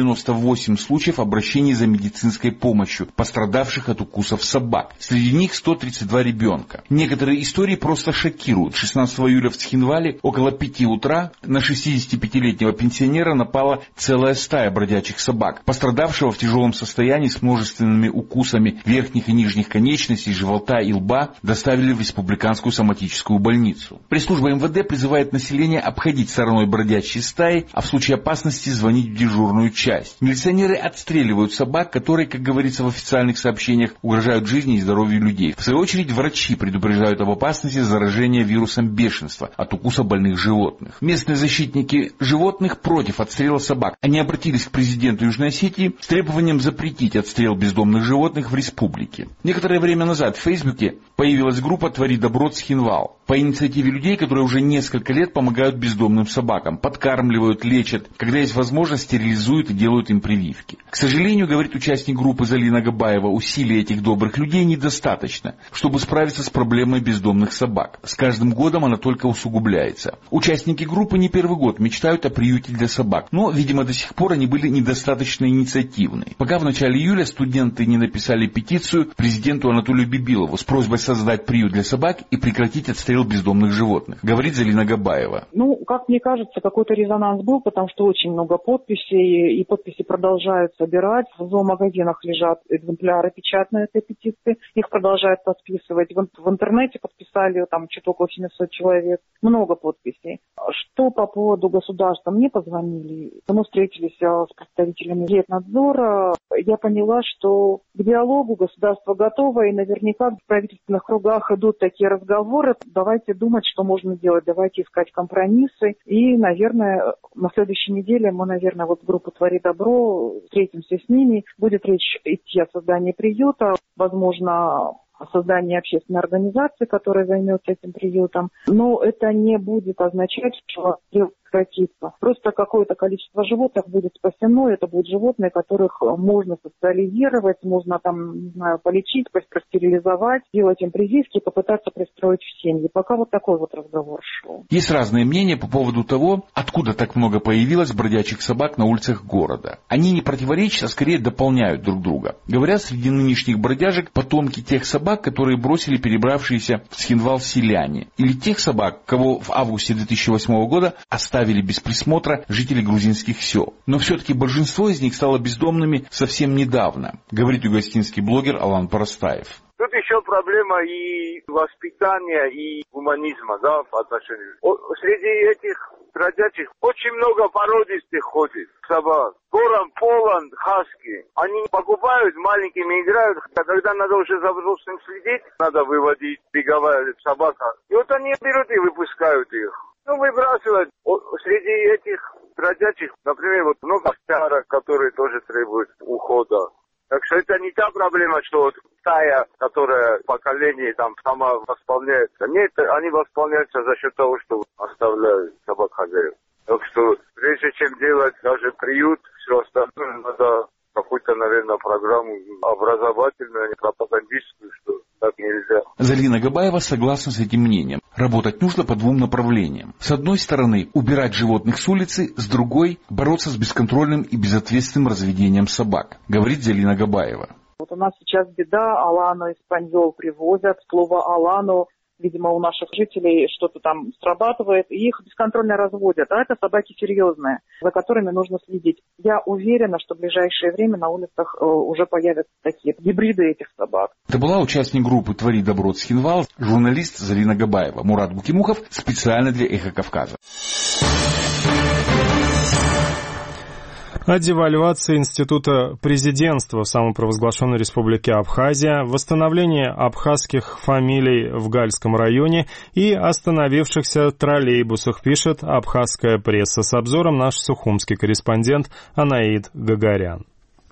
198 случаев обращений за медицинской помощью пострадавших от укусов собак. Среди них 132 ребенка. Некоторые истории просто шокируют. 16 июля в Цхинвале около 5 утра на 65-летнего пенсионера напала целая стая бродячих собак. Пострадавшего в тяжелом состоянии с множественными укусами верхних и нижних конечностей, живота и лба доставили в республиканскую соматическую больницу. Пресс-служба МВД призывает население обходить стороной бродячие стаи, а в случае опасности звонить в дежурную часть. Милиционеры отстреливают собак, которые, как говорится в официальных сообщениях, угрожают жизни и здоровью людей. В свою очередь, врачи предупреждают об опасности заражения вирусом бешенства от укуса больных животных. Местные защитники животных против отстрела собак. Они обратились к президенту Южной Осетии с требованием запретить отстрел бездомных животных в республике. Некоторое время назад в Фейсбуке появилась группа «Твори добро Цхинвал». По инициативе людей, которые уже несколько лет помогают бездомным собакам, подкармливают, лечат, когда есть возможность, стерилизуют и делают им прививки. К сожалению, говорит участник группы Залина Габаева, усилий этих добрых людей недостаточно, чтобы справиться с проблемой бездомных собак. С каждым годом она только усугубляется. Участники группы не первый год мечтают о приюте для собак, но, видимо, до сих пор они были недостаточно инициативны. Пока в начале июля студенты не написали петицию президенту Анатолию Бибилову с просьбой создать приют для собак и прекратить отстрел бездомных животных, говорит Залина Габаева. Как мне кажется, какой-то резонанс был, потому что очень много подписей, и подписи продолжают собирать. В зоомагазинах лежат экземпляры печатные этой петиции, их продолжают подписывать. В интернете подписали чуть около 700 человек. Много подписей. Что по поводу государства? Мне позвонили, мы встретились с представителями Ветнадзора. Я поняла, что к диалогу государство готово, и наверняка в правительственных кругах идут такие разговоры. Давайте думать, что можно делать, давайте искать компромиссы. И, наверное, на следующей неделе мы, группа «Твори добро», встретимся с ними. Будет речь идти о создании приюта, возможно, о создании общественной организации, которая займется этим приютом. Но это не будет означать, что дело прекратится. Просто какое-то количество животных будет спасено. Это будут животные, которых можно социализировать, можно полечить, простерилизовать, делать им прививки, попытаться пристроить в семьи. Пока такой разговор шел. Есть разные мнения по поводу того, откуда так много появилось бродячих собак на улицах города. Они не противоречат, а скорее дополняют друг друга. Говорят, среди нынешних бродяжек потомки тех собак, которые бросили перебравшиеся в Цхинвал селяне. Или тех собак, кого в августе 2008 года оставили без присмотра жители грузинских сел. Но все-таки большинство из них стало бездомными совсем недавно, говорит югостинский блогер Алан Парастаев. Тут еще проблема и воспитания, и гуманизма, в отношении. Среди этих бродячих очень много породистых ходит собак. Город полон хаски. Они покупают, маленькими играют, а когда надо уже за взрослым следить, надо выводить беговая собака. И они берут и выпускают их. Выбрасывают. Среди этих бродячих, например, много овчарок, которые тоже требуют ухода. Так что это не та проблема, что стая, которая поколение сама восполняется. Нет, они восполняются за счет того, что оставляют собак хозяев. Так что прежде чем делать даже приют, все остальное надо какую-то, наверное, программу образовательную, а не пропагандистскую, что так нельзя. Залина Габаева согласна с этим мнением. Работать нужно по двум направлениям. С одной стороны, убирать животных с улицы, с другой – бороться с бесконтрольным и безответственным разведением собак, говорит Залина Габаева. У нас сейчас беда, алану испаньол привозят, слово алану, видимо, у наших жителей что-то срабатывает, и их бесконтрольно разводят. А это собаки серьезные, за которыми нужно следить. Я уверена, что в ближайшее время на улицах уже появятся такие гибриды этих собак. Это была участник группы «Твори добро Цхинвал», журналист Залина Габаева. Мурат Гукемухов специально для «Эхо Кавказа». О девальвации института президентства в самопровозглашенной республике Абхазия, восстановлении абхазских фамилий в Гальском районе и остановившихся троллейбусах пишет абхазская пресса. С обзором наш сухумский корреспондент Анаид Гагарян.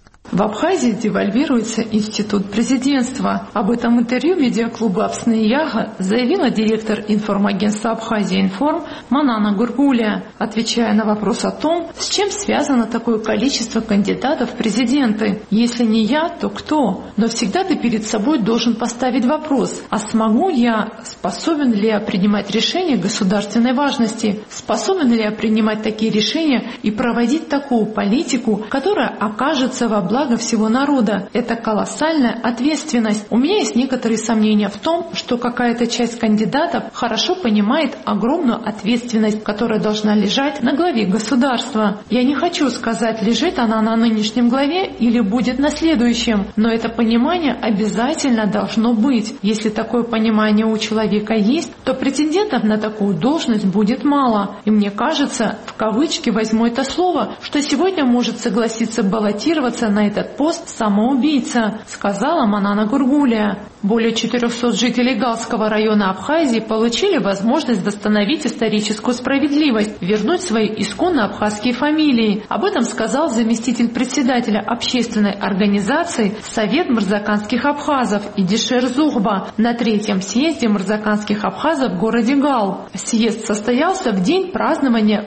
В Абхазии девальвируется институт президентства. Об этом интервью медиаклуба «Апсные Яга» заявила директор информагентства «Абхазия Информ» Манана Гургулия, отвечая на вопрос о том, с чем связано такое количество кандидатов в президенты. Если не я, то кто? Но всегда ты перед собой должен поставить вопрос, а смогу я, способен ли я принимать решения государственной важности, способен ли я принимать такие решения и проводить такую политику, которая окажется во благо всего народа. Это колоссальная ответственность. У меня есть некоторые сомнения в том, что какая-то часть кандидатов хорошо понимает огромную ответственность, которая должна лежать на главе государства. Я не хочу сказать, лежит она на нынешнем главе или будет на следующем, но это понимание обязательно должно быть. Если такое понимание у человека есть, то претендентов на такую должность будет мало. И мне кажется, в кавычки возьму это слово, что сегодня может согласиться баллотироваться на этот пост самоубийца, сказала Манана Гургулия. Более 400 жителей Галского района Абхазии получили возможность восстановить историческую справедливость, вернуть свои исконно абхазские фамилии. Об этом сказал заместитель председателя общественной организации Совет мырзаканских абхазов Идишер Зухба на 3-м съезде мырзаканских абхазов в городе Гал. Съезд состоялся в день празднования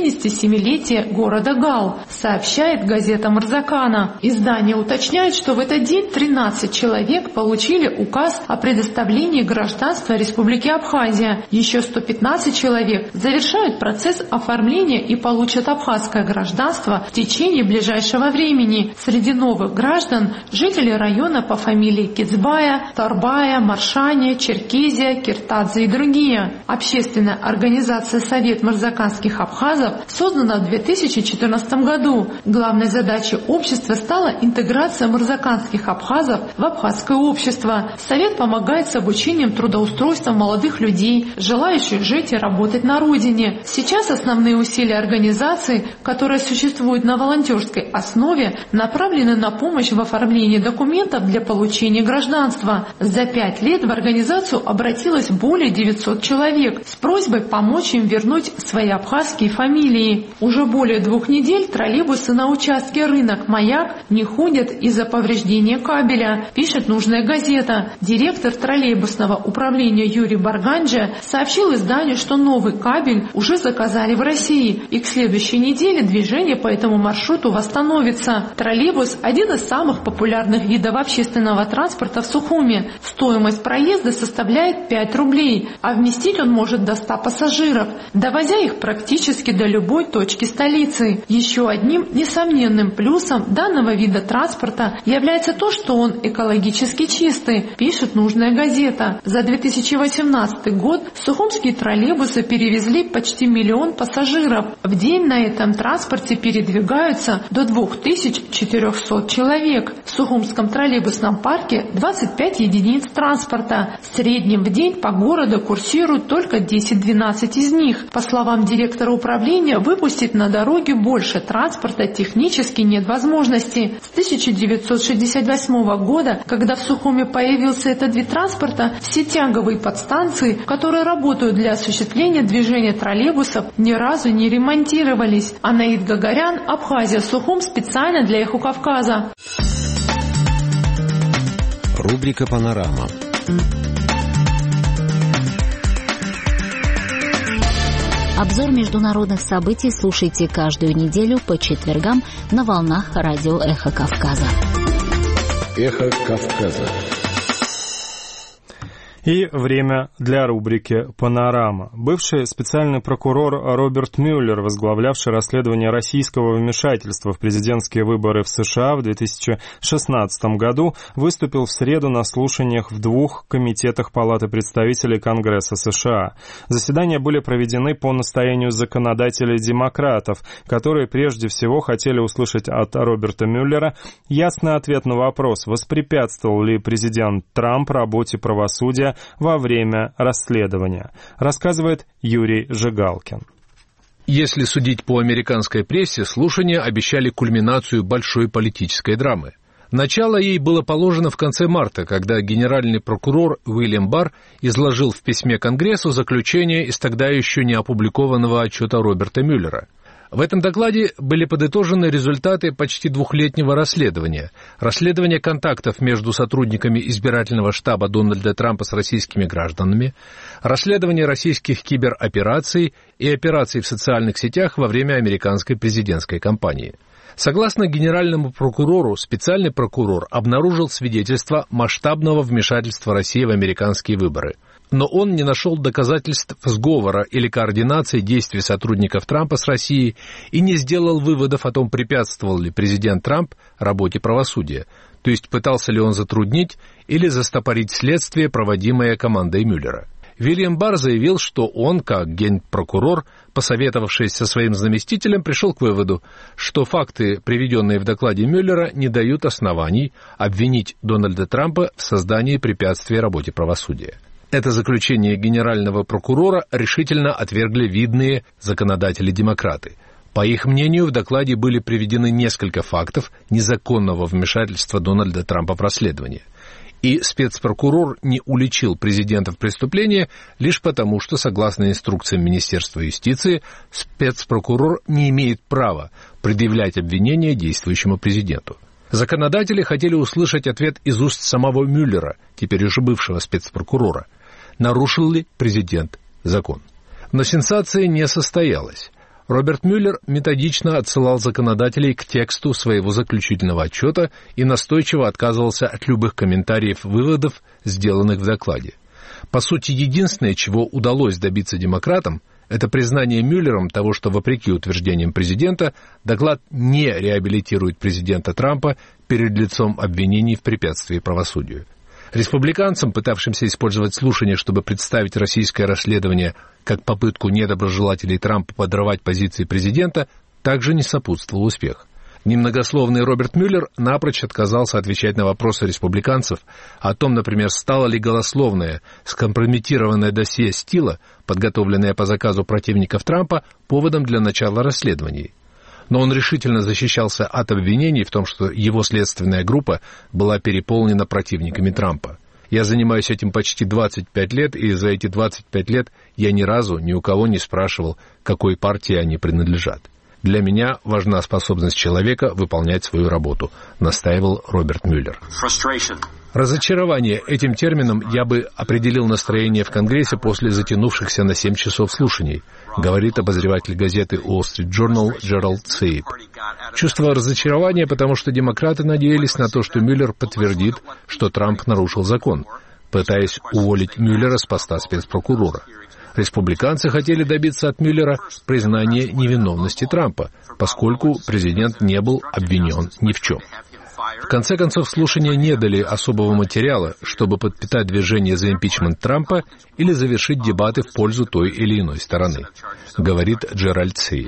87-летия города Гал, сообщает газета Мырзакана. Издание уточняет, что в этот день 13 человек получили указ о предоставлении гражданства Республики Абхазия. Еще 115 человек завершают процесс оформления и получат абхазское гражданство в течение ближайшего времени. Среди новых граждан жители района по фамилии Кицбая, Тарбая, Маршане, Черкезия, Киртадзе и другие. Общественная организация Совет мырзаканских абхазов создана в 2014 году. Главной задачей общества стала интеграция мырзаканских абхазов в абхазское общество. Совет помогает с обучением трудоустройства молодых людей, желающих жить и работать на родине. Сейчас основные усилия организации, которая существует на волонтерской основе, направлены на помощь в оформлении документов для получения гражданства. За 5 лет в организацию обратилось более 900 человек с просьбой помочь им вернуть свои абхазские фамилии. Уже более 2 недель троллейбусы на участке рынок «Маяк» не ходят из-за повреждения кабеля, пишет нужная газета. Директор троллейбусного управления Юрий Барганджа сообщил изданию, что новый кабель уже заказали в России, и к следующей неделе движение по этому маршруту восстановится. Троллейбус – один из самых популярных видов общественного транспорта в Сухуме. Стоимость проезда составляет 5 рублей, а вместить он может до 100 пассажиров, довозя их практически до любой точки столицы. Еще одним несомненным плюсом данного вида транспорта является то, что он экологически чистый, пишет нужная газета. За 2018 год сухумские троллейбусы перевезли почти 1 миллион пассажиров. В день на этом транспорте передвигаются до 2400 человек. В Сухумском троллейбусном парке 25 единиц транспорта. В среднем в день по городу курсируют только 10-12 из них. По словам директора управления, выпустить на дороге больше транспорта технически нет возможности. С 1968 года, когда в Сухуме появился этот вид транспорта, все тяговые подстанции, которые работают для осуществления движения троллейбусов, ни разу не ремонтировались. Анаид Гагарян, Абхазия, Сухум, специально для Эхо Кавказа. Рубрика «Панорама». Обзор международных событий слушайте каждую неделю по четвергам на волнах радио «Эхо Кавказа». «Эхо Кавказа». И время для рубрики «Панорама». Бывший специальный прокурор Роберт Мюллер, возглавлявший расследование российского вмешательства в президентские выборы в США в 2016 году, выступил в среду на слушаниях в 2 комитетах Палаты представителей Конгресса США. Заседания были проведены по настоянию законодателей-демократов, которые прежде всего хотели услышать от Роберта Мюллера ясный ответ на вопрос, воспрепятствовал ли президент Трамп работе правосудия во время расследования, рассказывает Юрий Жигалкин. Если судить по американской прессе, слушания обещали кульминацию большой политической драмы. Начало ей было положено в конце марта, когда генеральный прокурор Уильям Барр изложил в письме Конгрессу заключение из тогда еще не опубликованного отчета Роберта Мюллера. В этом докладе были подытожены результаты почти двухлетнего расследования контактов между сотрудниками избирательного штаба Дональда Трампа с российскими гражданами, расследование российских киберопераций и операций в социальных сетях во время американской президентской кампании. Согласно генеральному прокурору, специальный прокурор обнаружил свидетельства масштабного вмешательства России в американские выборы. Но он не нашел доказательств сговора или координации действий сотрудников Трампа с Россией и не сделал выводов о том, препятствовал ли президент Трамп работе правосудия, то есть пытался ли он затруднить или застопорить следствие, проводимое командой Мюллера. Уильям Барр заявил, что он, как генпрокурор, посоветовавшись со своим заместителем, пришел к выводу, что факты, приведенные в докладе Мюллера, не дают оснований обвинить Дональда Трампа в создании препятствия работе правосудия. Это заключение генерального прокурора решительно отвергли видные законодатели-демократы. По их мнению, в докладе были приведены несколько фактов незаконного вмешательства Дональда Трампа в расследование. И спецпрокурор не уличил президента в преступлении лишь потому, что, согласно инструкциям Министерства юстиции, спецпрокурор не имеет права предъявлять обвинения действующему президенту. Законодатели хотели услышать ответ из уст самого Мюллера, теперь уже бывшего спецпрокурора. Нарушил ли президент закон? Но сенсация не состоялась. Роберт Мюллер методично отсылал законодателей к тексту своего заключительного отчета и настойчиво отказывался от любых комментариев выводов, сделанных в докладе. По сути, единственное, чего удалось добиться демократам, это признание Мюллером того, что, вопреки утверждениям президента, доклад не реабилитирует президента Трампа перед лицом обвинений в препятствии правосудию. Республиканцам, пытавшимся использовать слушания, чтобы представить российское расследование как попытку недоброжелателей Трампа подрывать позиции президента, также не сопутствовал успех. Немногословный Роберт Мюллер напрочь отказался отвечать на вопросы республиканцев о том, например, стало ли голословное, скомпрометированное досье Стила, подготовленное по заказу противников Трампа, поводом для начала расследований. Но он решительно защищался от обвинений в том, что его следственная группа была переполнена противниками Трампа. Я занимаюсь этим почти 25 лет, и за эти 25 лет я ни разу ни у кого не спрашивал, какой партии они принадлежат. Для меня важна способность человека выполнять свою работу, настаивал Роберт Мюллер. Разочарование этим термином я бы определил настроение в Конгрессе после затянувшихся на 7 часов слушаний, говорит обозреватель газеты Wall Street Journal Джеральд Сейб. Чувство разочарования, потому что демократы надеялись на то, что Мюллер подтвердит, что Трамп нарушил закон, пытаясь уволить Мюллера с поста спецпрокурора. Республиканцы хотели добиться от Мюллера признания невиновности Трампа, поскольку президент не был обвинен ни в чем. В конце концов, слушания не дали особого материала, чтобы подпитать движение за импичмент Трампа или завершить дебаты в пользу той или иной стороны, говорит Джеральд Сейб.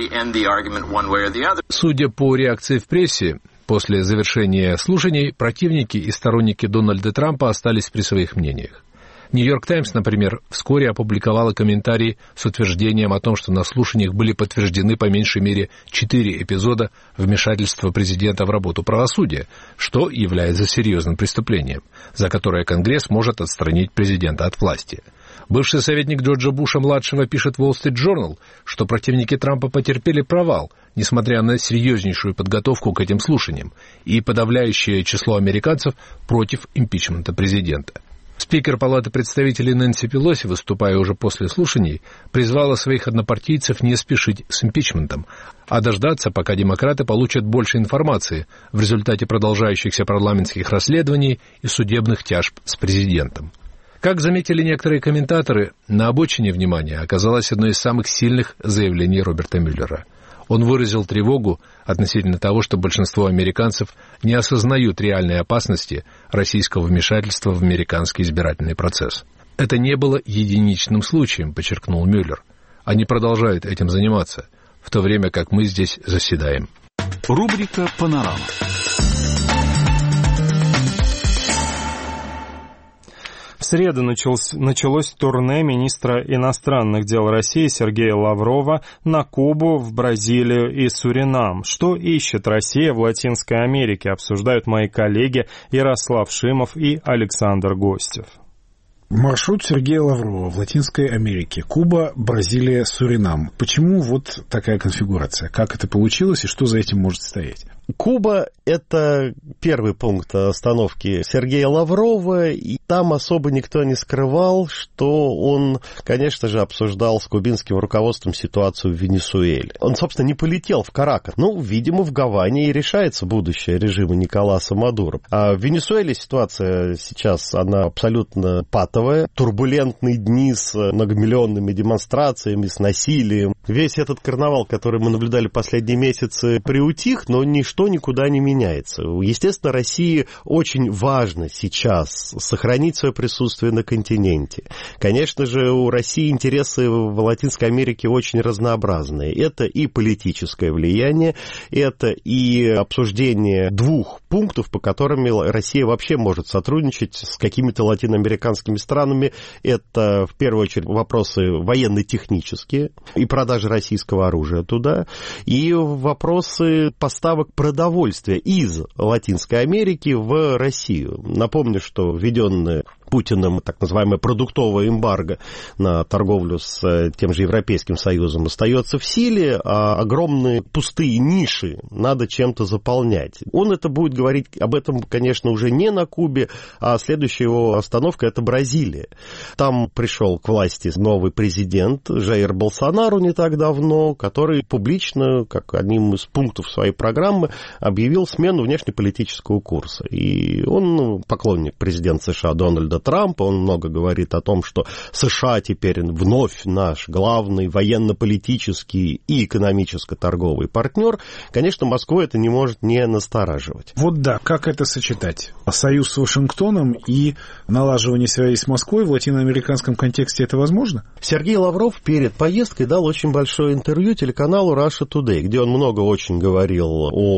Судя по реакции в прессе, после завершения слушаний противники и сторонники Дональда Трампа остались при своих мнениях. «Нью-Йорк Таймс», например, вскоре опубликовала комментарий с утверждением о том, что на слушаниях были подтверждены по меньшей мере 4 эпизода вмешательства президента в работу правосудия, что является серьезным преступлением, за которое Конгресс может отстранить президента от власти. Бывший советник Джорджа Буша-младшего пишет в Wall Street Journal, что противники Трампа потерпели провал, несмотря на серьезнейшую подготовку к этим слушаниям и подавляющее число американцев против импичмента президента. Спикер Палаты представителей Нэнси Пелоси, выступая уже после слушаний, призвала своих однопартийцев не спешить с импичментом, а дождаться, пока демократы получат больше информации в результате продолжающихся парламентских расследований и судебных тяжб с президентом. Как заметили некоторые комментаторы, на обочине внимания оказалось одно из самых сильных заявлений Роберта Мюллера. Он выразил тревогу относительно того, что большинство американцев не осознают реальной опасности российского вмешательства в американский избирательный процесс. Это не было единичным случаем, подчеркнул Мюллер. Они продолжают этим заниматься, в то время как мы здесь заседаем. Рубрика «Панорама». В среду началось турне министра иностранных дел России Сергея Лаврова на Кубу, в Бразилию и Суринам. Что ищет Россия в Латинской Америке, обсуждают мои коллеги Ярослав Шимов и Александр Гостев. Маршрут Сергея Лаврова в Латинской Америке. Куба, Бразилия, Суринам. Почему вот такая конфигурация? Как это получилось и что за этим может стоять? Куба – это первый пункт остановки Сергея Лаврова, и там особо никто не скрывал, что он, конечно же, обсуждал с кубинским руководством ситуацию в Венесуэле. Он, собственно, не полетел в Каракас. Ну, видимо, в Гаване и решается будущее режима Николаса Мадуро. А в Венесуэле ситуация сейчас, она абсолютно патовая. Турбулентные дни с многомиллионными демонстрациями, с насилием. Весь этот карнавал, который мы наблюдали последние месяцы, приутих, но ничто никуда не меняется. Естественно, России очень важно сейчас сохранить свое присутствие на континенте. Конечно же, у России интересы в Латинской Америке очень разнообразные. Это и политическое влияние, это и обсуждение двух пунктов, по которым Россия вообще может сотрудничать с какими-то латиноамериканскими странами. Это, в первую очередь, вопросы военно-технические и продажи российского оружия туда, и вопросы поставок продовольствия из Латинской Америки в Россию. Напомню, что введенная Путиным так называемая продуктовая эмбарго на торговлю с тем же Европейским Союзом остается в силе, а огромные пустые ниши надо чем-то заполнять. Он это будет говорить об этом, конечно, уже не на Кубе, а следующая его остановка – это Бразилия. Там пришел к власти новый президент Жаир Болсонару не так давно, который публично, как одним из пунктов своей программы, объявил смену внешнеполитического курса. И он поклонник президента США Дональда Трампа, он много говорит о том, что США теперь вновь наш главный военно-политический и экономическо-торговый партнер. Конечно, Москву это не может не настораживать. Вот да, как это сочетать? Союз с Вашингтоном и налаживание связи с Москвой в латиноамериканском контексте это возможно? Сергей Лавров перед поездкой дал очень большое интервью телеканалу Russia Today, где он много очень говорил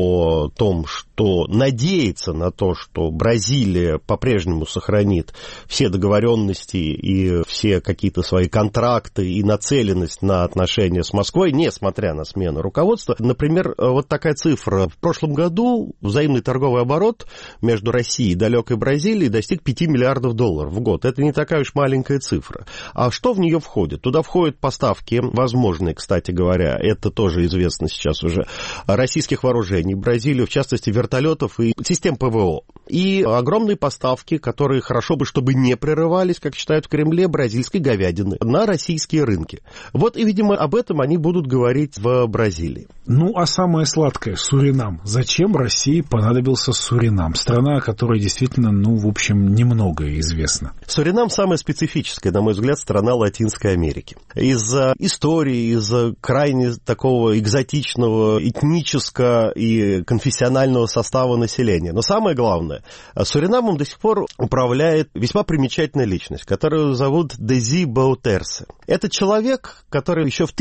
о том, что надеется на то, что Бразилия по-прежнему сохранит все договоренности и все какие-то свои контракты и нацеленность на отношения с Москвой, несмотря на смену руководства. Например, вот такая цифра. В прошлом году взаимный торговый оборот между Россией и далекой Бразилией достиг 5 миллиардов долларов в год. Это не такая уж маленькая цифра. А что в нее входит? Туда входят поставки, возможные, кстати говоря, это тоже известно сейчас уже, российских вооружений в Бразилию, в частности, вертолетов и систем ПВО. И огромные поставки, которые хорошо бы, чтобы не прерывались, как считают в Кремле, бразильской говядины на российские рынки. Вот и, видимо, об этом они будут говорить в Бразилии. Ну, а самое сладкое, Суринам. Зачем России понадобился Суринам? Страна, о которой действительно, в общем, немного известно. Суринам самая специфическая, на мой взгляд, страна Латинской Америки. Из-за истории, из-за крайне такого экзотичного, этнического и конфессионального состава населения. Но самое главное, Суринамом до сих пор управляет весьма примечательная личность, которую зовут Дези Баутерсе. Это человек, который еще в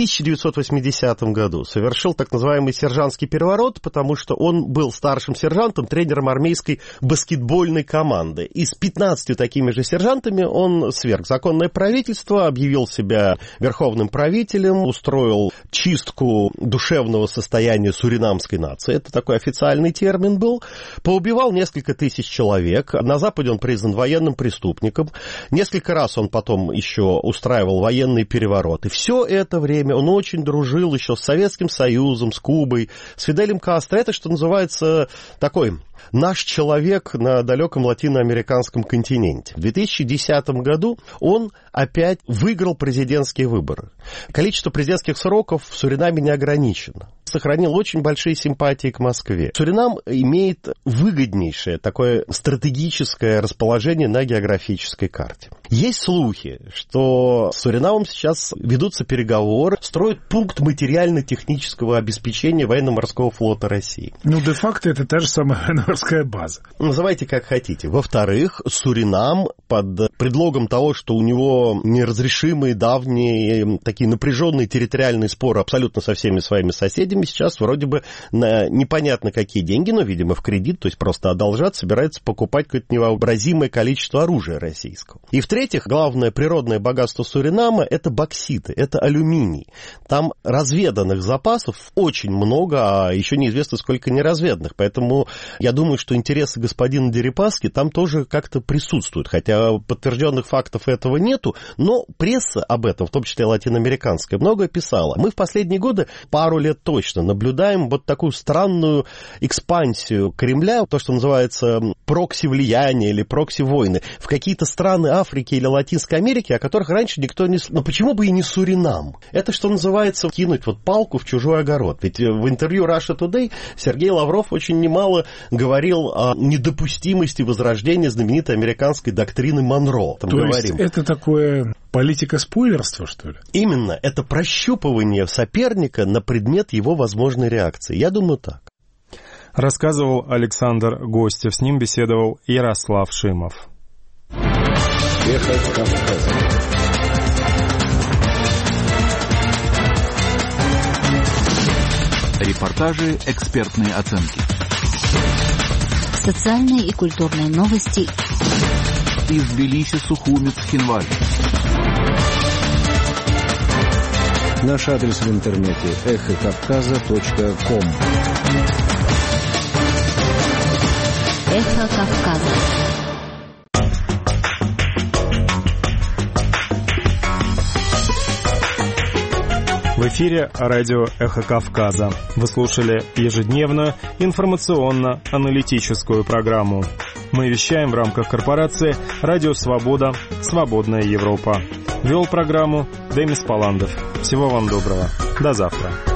1980 году совершил так называемый сержантский переворот, потому что он был старшим сержантом, тренером армейской баскетбольной команды. И с 15 такими же сержантами он сверг законное правительство, объявил себя верховным правителем, устроил чистку душевного состояния суринамской нации. Это такой официальный термин был. Поубивал несколько тысяч человек. На Западе он признан военным преступником. Несколько раз он потом еще устраивал военные перевороты. Все это время он очень дружил еще с Советским Союзом, с Кубой, с Фиделем Кастро. Это, что называется, такой наш человек на далеком латиноамериканском континенте. В 2010 году он опять выиграл президентские выборы. Количество президентских сроков в Суринаме не ограничено. Сохранил очень большие симпатии к Москве. Суринам имеет выгоднейшее такое стратегическое расположение на географической карте. Есть слухи, что с Суринамом сейчас ведутся переговоры, строят пункт материально-технического обеспечения военно-морского флота России. Де-факто это та же самая военно-морская база. Называйте как хотите. Во-вторых, Суринам под предлогом того, что у него неразрешимые давние такие напряженные территориальные споры абсолютно со всеми своими соседями, сейчас вроде бы на непонятно какие деньги, но, видимо, в кредит, то есть просто одолжать, собирается покупать какое-то невообразимое количество оружия российского. И в-третьих, главное природное богатство Суринама – это бокситы, это алюминий. Там разведанных запасов очень много, а еще неизвестно, сколько неразведанных. Поэтому я думаю, что интересы господина Дерипаски там тоже как-то присутствуют. Хотя подтвержденных фактов этого нету, но пресса об этом, в том числе латиноамериканская, много писала. Мы в последние годы, пару лет точно, наблюдаем вот такую странную экспансию Кремля, то, что называется прокси-влияние или прокси-войны, в какие-то страны Африки или Латинской Америки, о которых раньше никто не... Но почему бы и не Суринам? Это, что называется, кинуть вот палку в чужой огород. Ведь в интервью Russia Today Сергей Лавров очень немало говорил о недопустимости возрождения знаменитой американской доктрины Монро. То есть это такое политика-спойлерство, что ли? Именно. Это прощупывание соперника на предмет его возможной реакции. Я думаю, так. Рассказывал Александр Гостев. С ним беседовал Ярослав Шимов. Эхо Кавказа. Репортажи, экспертные оценки. Социальные и культурные новости. Из Тбилиси, Сухуми, Цхинваль. Наш адрес в интернете эхокавказа.ком. Эхо Кавказа. В эфире радио «Эхо Кавказа». Вы слушали ежедневную информационно-аналитическую программу. Мы вещаем в рамках корпорации «Радио Свобода. Свободная Европа». Вел программу Демис Паландов. Всего вам доброго. До завтра.